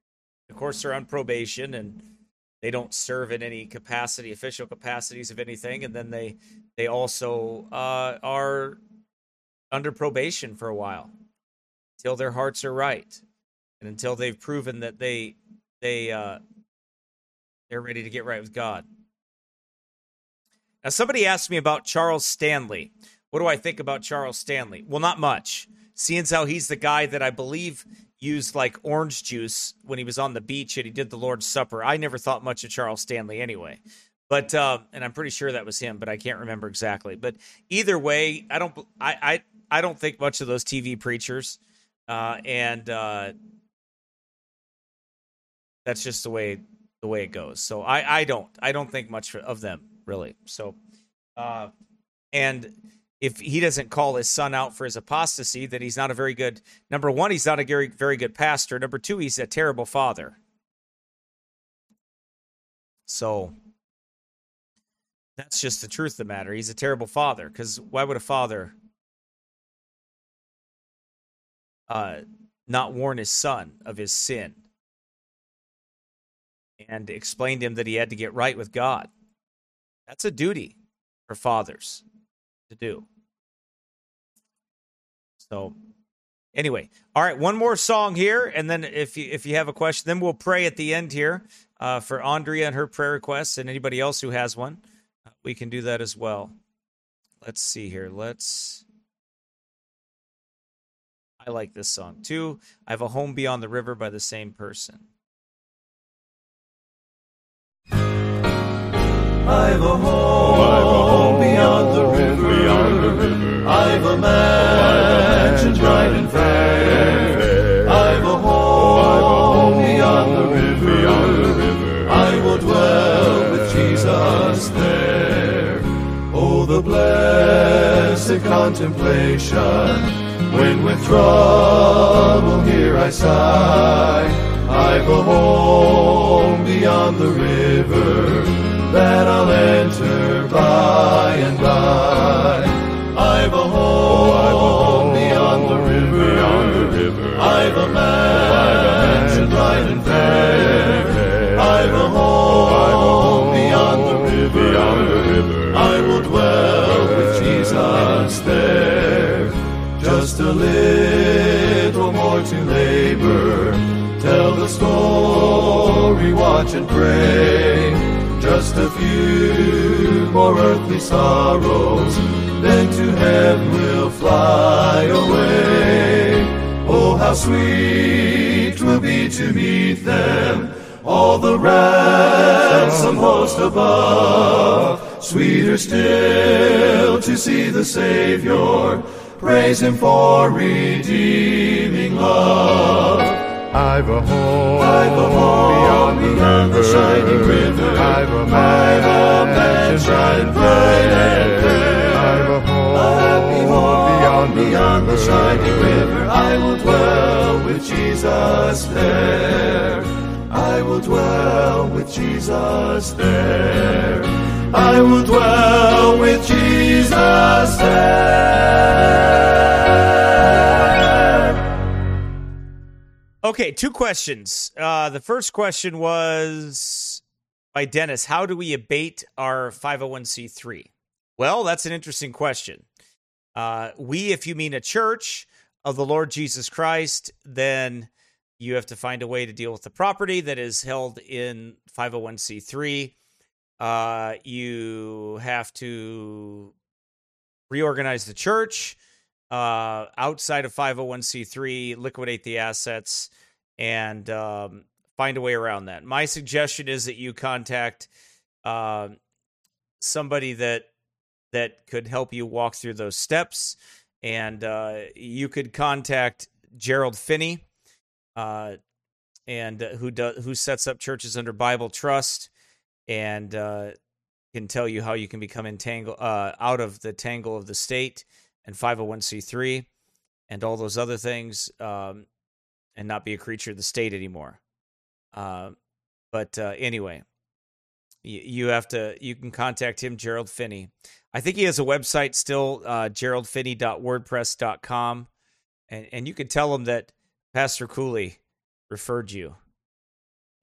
Of course, they're on probation and they don't serve in any capacity, official capacities of anything. And then they they also uh, are under probation for a while until their hearts are right and until they've proven that they they uh, they're ready to get right with God. Now, somebody asked me about Charles Stanley. What do I think about Charles Stanley? Well, not much. Seeing as how he's the guy that I believe used like orange juice when he was on the beach and he did the Lord's Supper. I never thought much of Charles Stanley anyway. But uh, and I'm pretty sure that was him, but I can't remember exactly. But either way, I don't I I, I don't think much of those T V preachers. Uh, and uh, that's just the way the way it goes. So I, I don't I don't think much of them, really. So uh, and if he doesn't call his son out for his apostasy, that he's not a very good, number one, he's not a very, very good pastor. Number two, he's a terrible father. So that's just the truth of the matter. He's a terrible father, because why would a father uh, not warn his son of his sin and explain to him that he had to get right with God? That's a duty for fathers to do. So anyway, all right, one more song here, and then if you, if you have a question, then we'll pray at the end here uh, for Andrea and her prayer requests, and anybody else who has one, uh, we can do that as well. Let's see here. Let's. I like this song too. I Have a Home Beyond the River by the same person. I've a home, I've a home beyond the river, beyond the river. I've a mansion bright and fair. I've a home beyond the river, beyond the river. I will dwell with Jesus there. Oh, the blessed contemplation, when with trouble here I sigh. I've a home beyond the river that I'll enter by and by. I've a home, oh, I've a home beyond the river, beyond the river. I've a mansion bright and fair. I've a home, oh, I've a home beyond the river, beyond the river. I will dwell with Jesus there. Just a little more to labor, tell the story, watch and pray. Just a few more earthly sorrows, then to heaven we'll fly away. Oh, how sweet 'twill be to meet them, all the ransom host above. Sweeter still to see the Savior, praise Him for redeeming love. I've a home, I've a home beyond, the, beyond river. The shining river. I've a mansion bright and fair. I've a home, a happy home beyond, beyond the, the shining river. I will dwell with Jesus there. I will dwell with Jesus there. I will dwell with Jesus there. Okay, two questions. Uh, the first question was by Dennis. How do we abate our five oh one c three? Well, that's an interesting question. Uh, we, if you mean a church of the Lord Jesus Christ, then you have to find a way to deal with the property that is held in five oh one c three. Uh, you have to reorganize the church. Uh, outside of five oh one c three, liquidate the assets, and um, find a way around that. My suggestion is that you contact uh, somebody that that could help you walk through those steps, and uh, you could contact Gerald Finney, uh, and uh, who does who sets up churches under Bible Trust, and uh, can tell you how you can become entangled uh, out of the tangle of the state and five oh one c three and all those other things, um, and not be a creature of the state anymore. Uh, but uh, anyway, you, you have to, you can contact him, Gerald Finney. I think he has a website still, uh, gerald finney dot wordpress dot com, and, and you can tell him that Pastor Cooley referred you.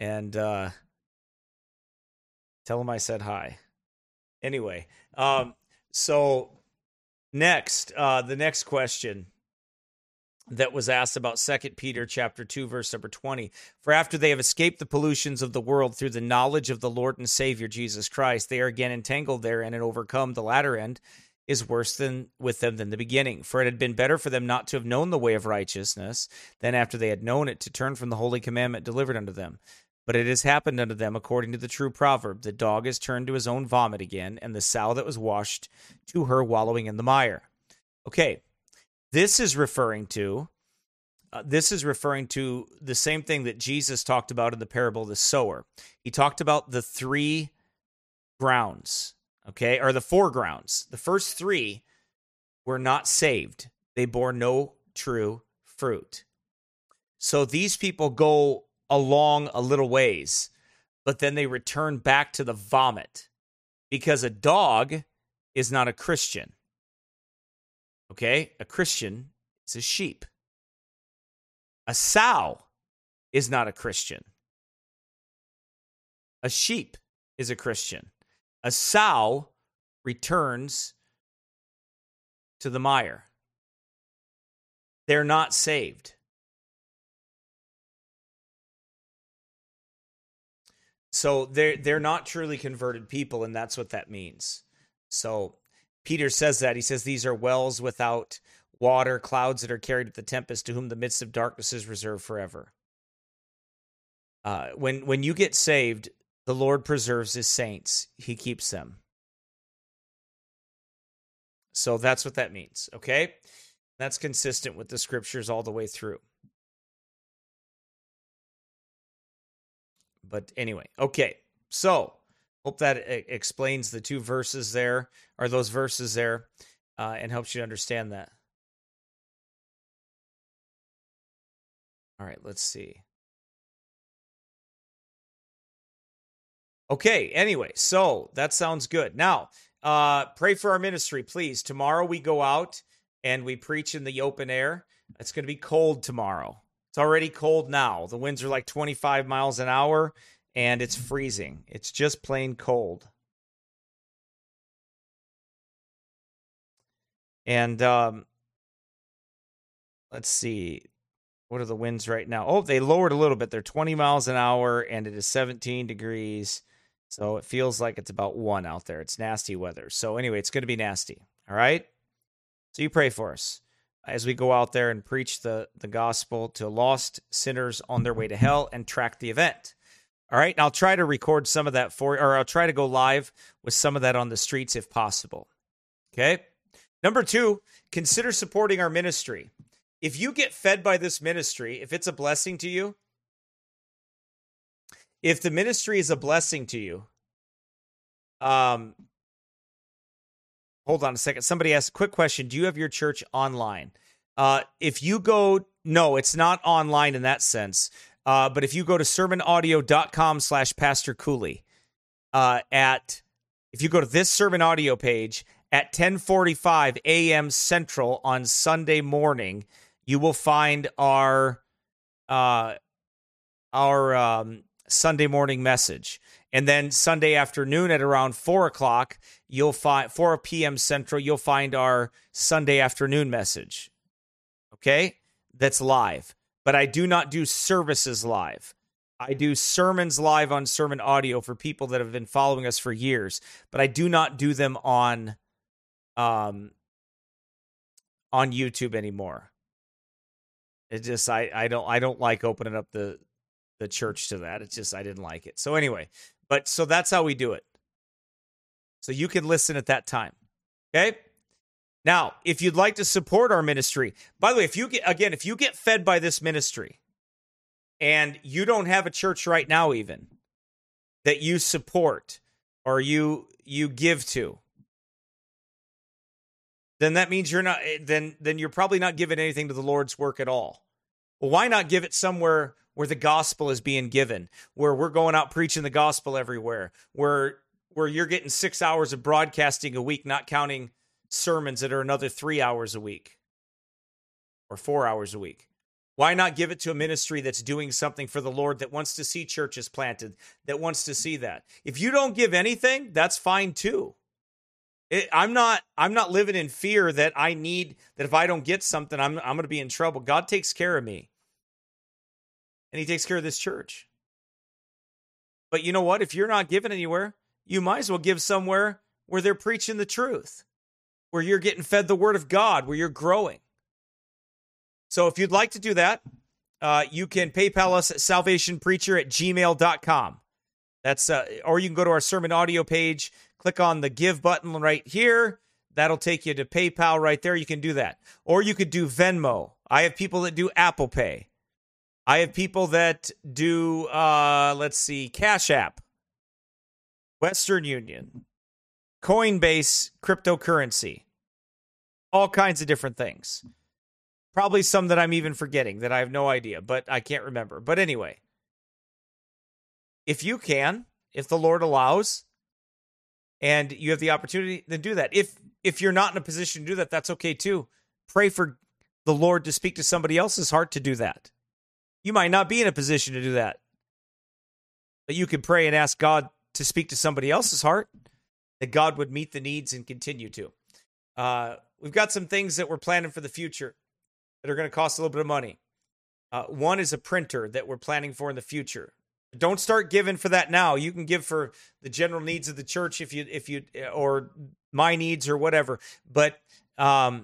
And uh, tell him I said hi. Anyway, um, so next, uh, the next question that was asked about Second Peter chapter two, verse number twenty. For after they have escaped the pollutions of the world through the knowledge of the Lord and Savior Jesus Christ, they are again entangled therein and overcome. The latter end is worse than with them than the beginning. For it had been better for them not to have known the way of righteousness than after they had known it to turn from the holy commandment delivered unto them. But it has happened unto them according to the true proverb, the dog is turned to his own vomit again, and the sow that was washed to her wallowing in the mire. Okay, this is referring to uh, this is referring to the same thing that Jesus talked about in the parable of the sower. He talked about the three grounds, okay, or the four grounds. The first three were not saved. They bore no true fruit. So these people go along a little ways, but then they return back to the vomit because a dog is not a Christian. Okay? A Christian is a sheep. A sow is not a Christian. A sheep is a Christian. A sow returns to the mire. They're not saved. So they're, they're not truly converted people, and that's what that means. So Peter says that. He says, these are wells without water, clouds that are carried with the tempest, to whom the midst of darkness is reserved forever. Uh, when, when you get saved, the Lord preserves his saints. He keeps them. So that's what that means, okay? That's consistent with the scriptures all the way through. But anyway, okay. So hope that explains the two verses there, or those verses there, uh, and helps you understand that. All right, let's see. Okay, anyway, so that sounds good. Now, uh, pray for our ministry, please. Tomorrow we go out and we preach in the open air. It's going to be cold tomorrow. It's already cold now. The winds are like twenty-five miles an hour, and it's freezing. It's just plain cold. And um, let's see. What are the winds right now? Oh, they lowered a little bit. They're twenty miles an hour, and it is seventeen degrees. So it feels like it's about one out there. It's nasty weather. So anyway, it's going to be nasty. All right? So you pray for us as we go out there and preach the, the gospel to lost sinners on their way to hell and track the event. All right? And I'll try to record some of that for you, or I'll try to go live with some of that on the streets if possible. Okay? Number two, consider supporting our ministry. If you get fed by this ministry, if it's a blessing to you, if the ministry is a blessing to you, um, hold on a second. Somebody asked a quick question. Do you have your church online? Uh, if you go, no, it's not online in that sense. Uh, but if you go to sermonaudio.com slash Pastor Cooley, uh, at, if you go to this sermon audio page at ten forty-five a.m. Central on Sunday morning, you will find our, uh, our, um, Sunday morning message. And then Sunday afternoon at around four o'clock, you'll find, four p.m. Central, you'll find our Sunday afternoon message. Okay? That's live. But I do not do services live. I do sermons live on Sermon Audio for people that have been following us for years. But I do not do them on, um, on YouTube anymore. It just, I, I don't, I don't like opening up the, the church to that. It's just, I didn't like it. So anyway, but so that's how we do it. So you can listen at that time. Okay. Now, if you'd like to support our ministry, by the way, if you get, again, if you get fed by this ministry and you don't have a church right now, even that you support or you, you give to, then that means you're not, then, then you're probably not giving anything to the Lord's work at all. Well, why not give it somewhere where the gospel is being given, where we're going out preaching the gospel everywhere, where where you're getting six hours of broadcasting a week, not counting sermons that are another three hours a week or four hours a week. Why not give it to a ministry that's doing something for the Lord, that wants to see churches planted, that wants to see that? If you don't give anything, that's fine too. It, I'm not I'm not living in fear that I need, that if I don't get something, I'm I'm going to be in trouble. God takes care of me. And he takes care of this church. But you know what? If you're not giving anywhere, you might as well give somewhere where they're preaching the truth, where you're getting fed the word of God, where you're growing. So if you'd like to do that, uh, you can PayPal us at salvationpreacher at gmail dot com. That's uh, or you can go to our sermon audio page, click on the give button right here. That'll take you to PayPal right there. You can do that. Or you could do Venmo. I have people that do Apple Pay. I have people that do, uh, let's see, Cash App, Western Union, Coinbase cryptocurrency, all kinds of different things. Probably some that I'm even forgetting that I have no idea, but I can't remember. But anyway, if you can, if the Lord allows, and you have the opportunity, then do that. If if you're not in a position to do that, that's okay too. Pray for the Lord to speak to somebody else's heart to do that. You might not be in a position to do that, but you can pray and ask God to speak to somebody else's heart, that God would meet the needs and continue to. Uh, we've got some things that we're planning for the future that are going to cost a little bit of money. Uh, one is a printer that we're planning for in the future. Don't start giving for that now. You can give for the general needs of the church if you, if you, or my needs or whatever. But, um,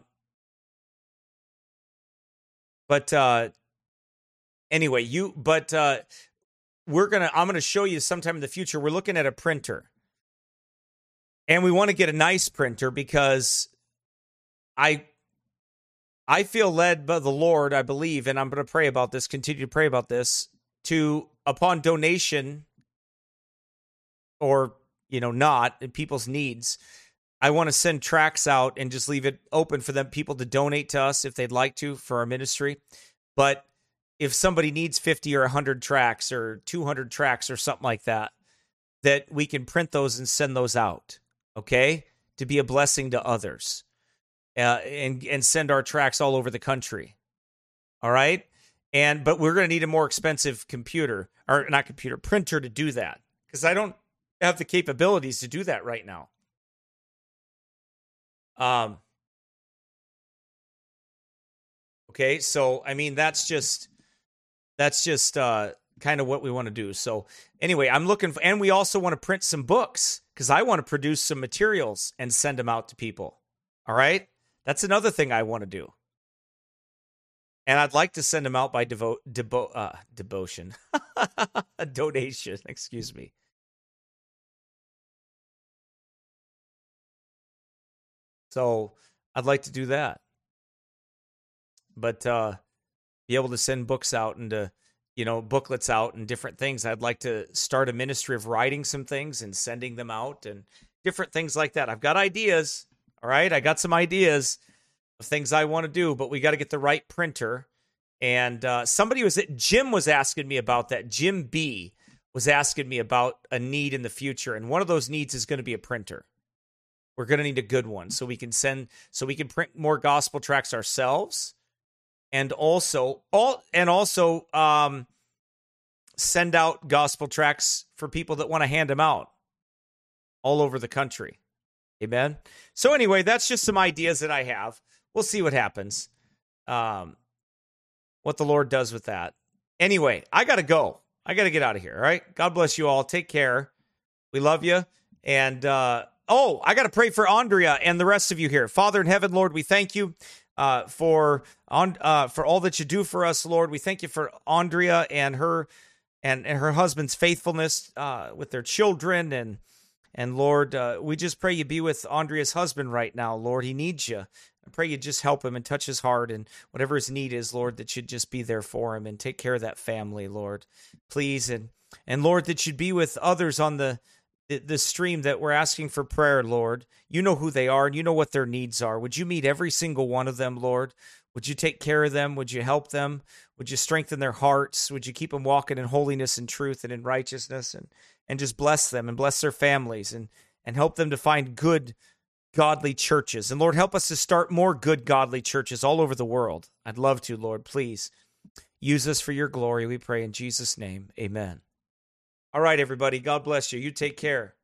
but, uh, anyway, you, but, uh, we're going to, I'm going to show you sometime in the future. We're looking at a printer, and we want to get a nice printer because I, I feel led by the Lord, I believe, and I'm going to pray about this, continue to pray about this, to, upon donation, or, you know, not, in people's needs, I want to send tracts out and just leave it open for them, people to donate to us if they'd like to for our ministry. But if somebody needs fifty or one hundred tracts or two hundred tracts or something like that, that we can print those and send those out, okay, to be a blessing to others. Uh, and and send our tracks all over the country. All right? And but we're going to need a more expensive computer, or not computer, printer to do that, because I don't have the capabilities to do that right now. Um. Okay, so I mean that's just that's just uh, kind of what we want to do. So anyway, I'm looking for, and we also want to print some books, because I want to produce some materials and send them out to people. All right? That's another thing I want to do. And I'd like to send them out by devo- devo- uh, devotion. A donation, excuse me. So I'd like to do that. But uh, be able to send books out and to, you know, booklets out and different things. I'd like to start a ministry of writing some things and sending them out and different things like that. I've got ideas. All right, I got some ideas of things I want to do, but we got to get the right printer. And uh, somebody was, Jim was asking me about that. Jim B was asking me about a need in the future, and one of those needs is going to be a printer. We're going to need a good one so we can send, so we can print more gospel tracts ourselves, and also all and also um, send out gospel tracts for people that want to hand them out all over the country. Amen. So anyway, that's just some ideas that I have. We'll see what happens. Um, what the Lord does with that. Anyway, I got to go. I got to get out of here. All right. God bless you all. Take care. We love you. And, uh, oh, I got to pray for Andrea and the rest of you here. Father in heaven, Lord, we thank you uh, for, on, uh, for all that you do for us, Lord. We thank you for Andrea and her, and, and her husband's faithfulness uh, with their children. And, And Lord, uh, we just pray you be with Andrea's husband right now, Lord. He needs you. I pray you just help him and touch his heart, and whatever his need is, Lord, that you'd just be there for him and take care of that family, Lord. Please. And, and Lord, that you'd be with others on the, the, the stream that we're asking for prayer, Lord. You know who they are, and you know what their needs are. Would you meet every single one of them, Lord? Would you take care of them? Would you help them? Would you strengthen their hearts? Would you keep them walking in holiness and truth and in righteousness, and and just bless them and bless their families, and, and help them to find good, godly churches. And Lord, help us to start more good, godly churches all over the world. I'd love to, Lord, please. Use us for your glory, we pray in Jesus' name. Amen. All right, everybody. God bless you. You take care.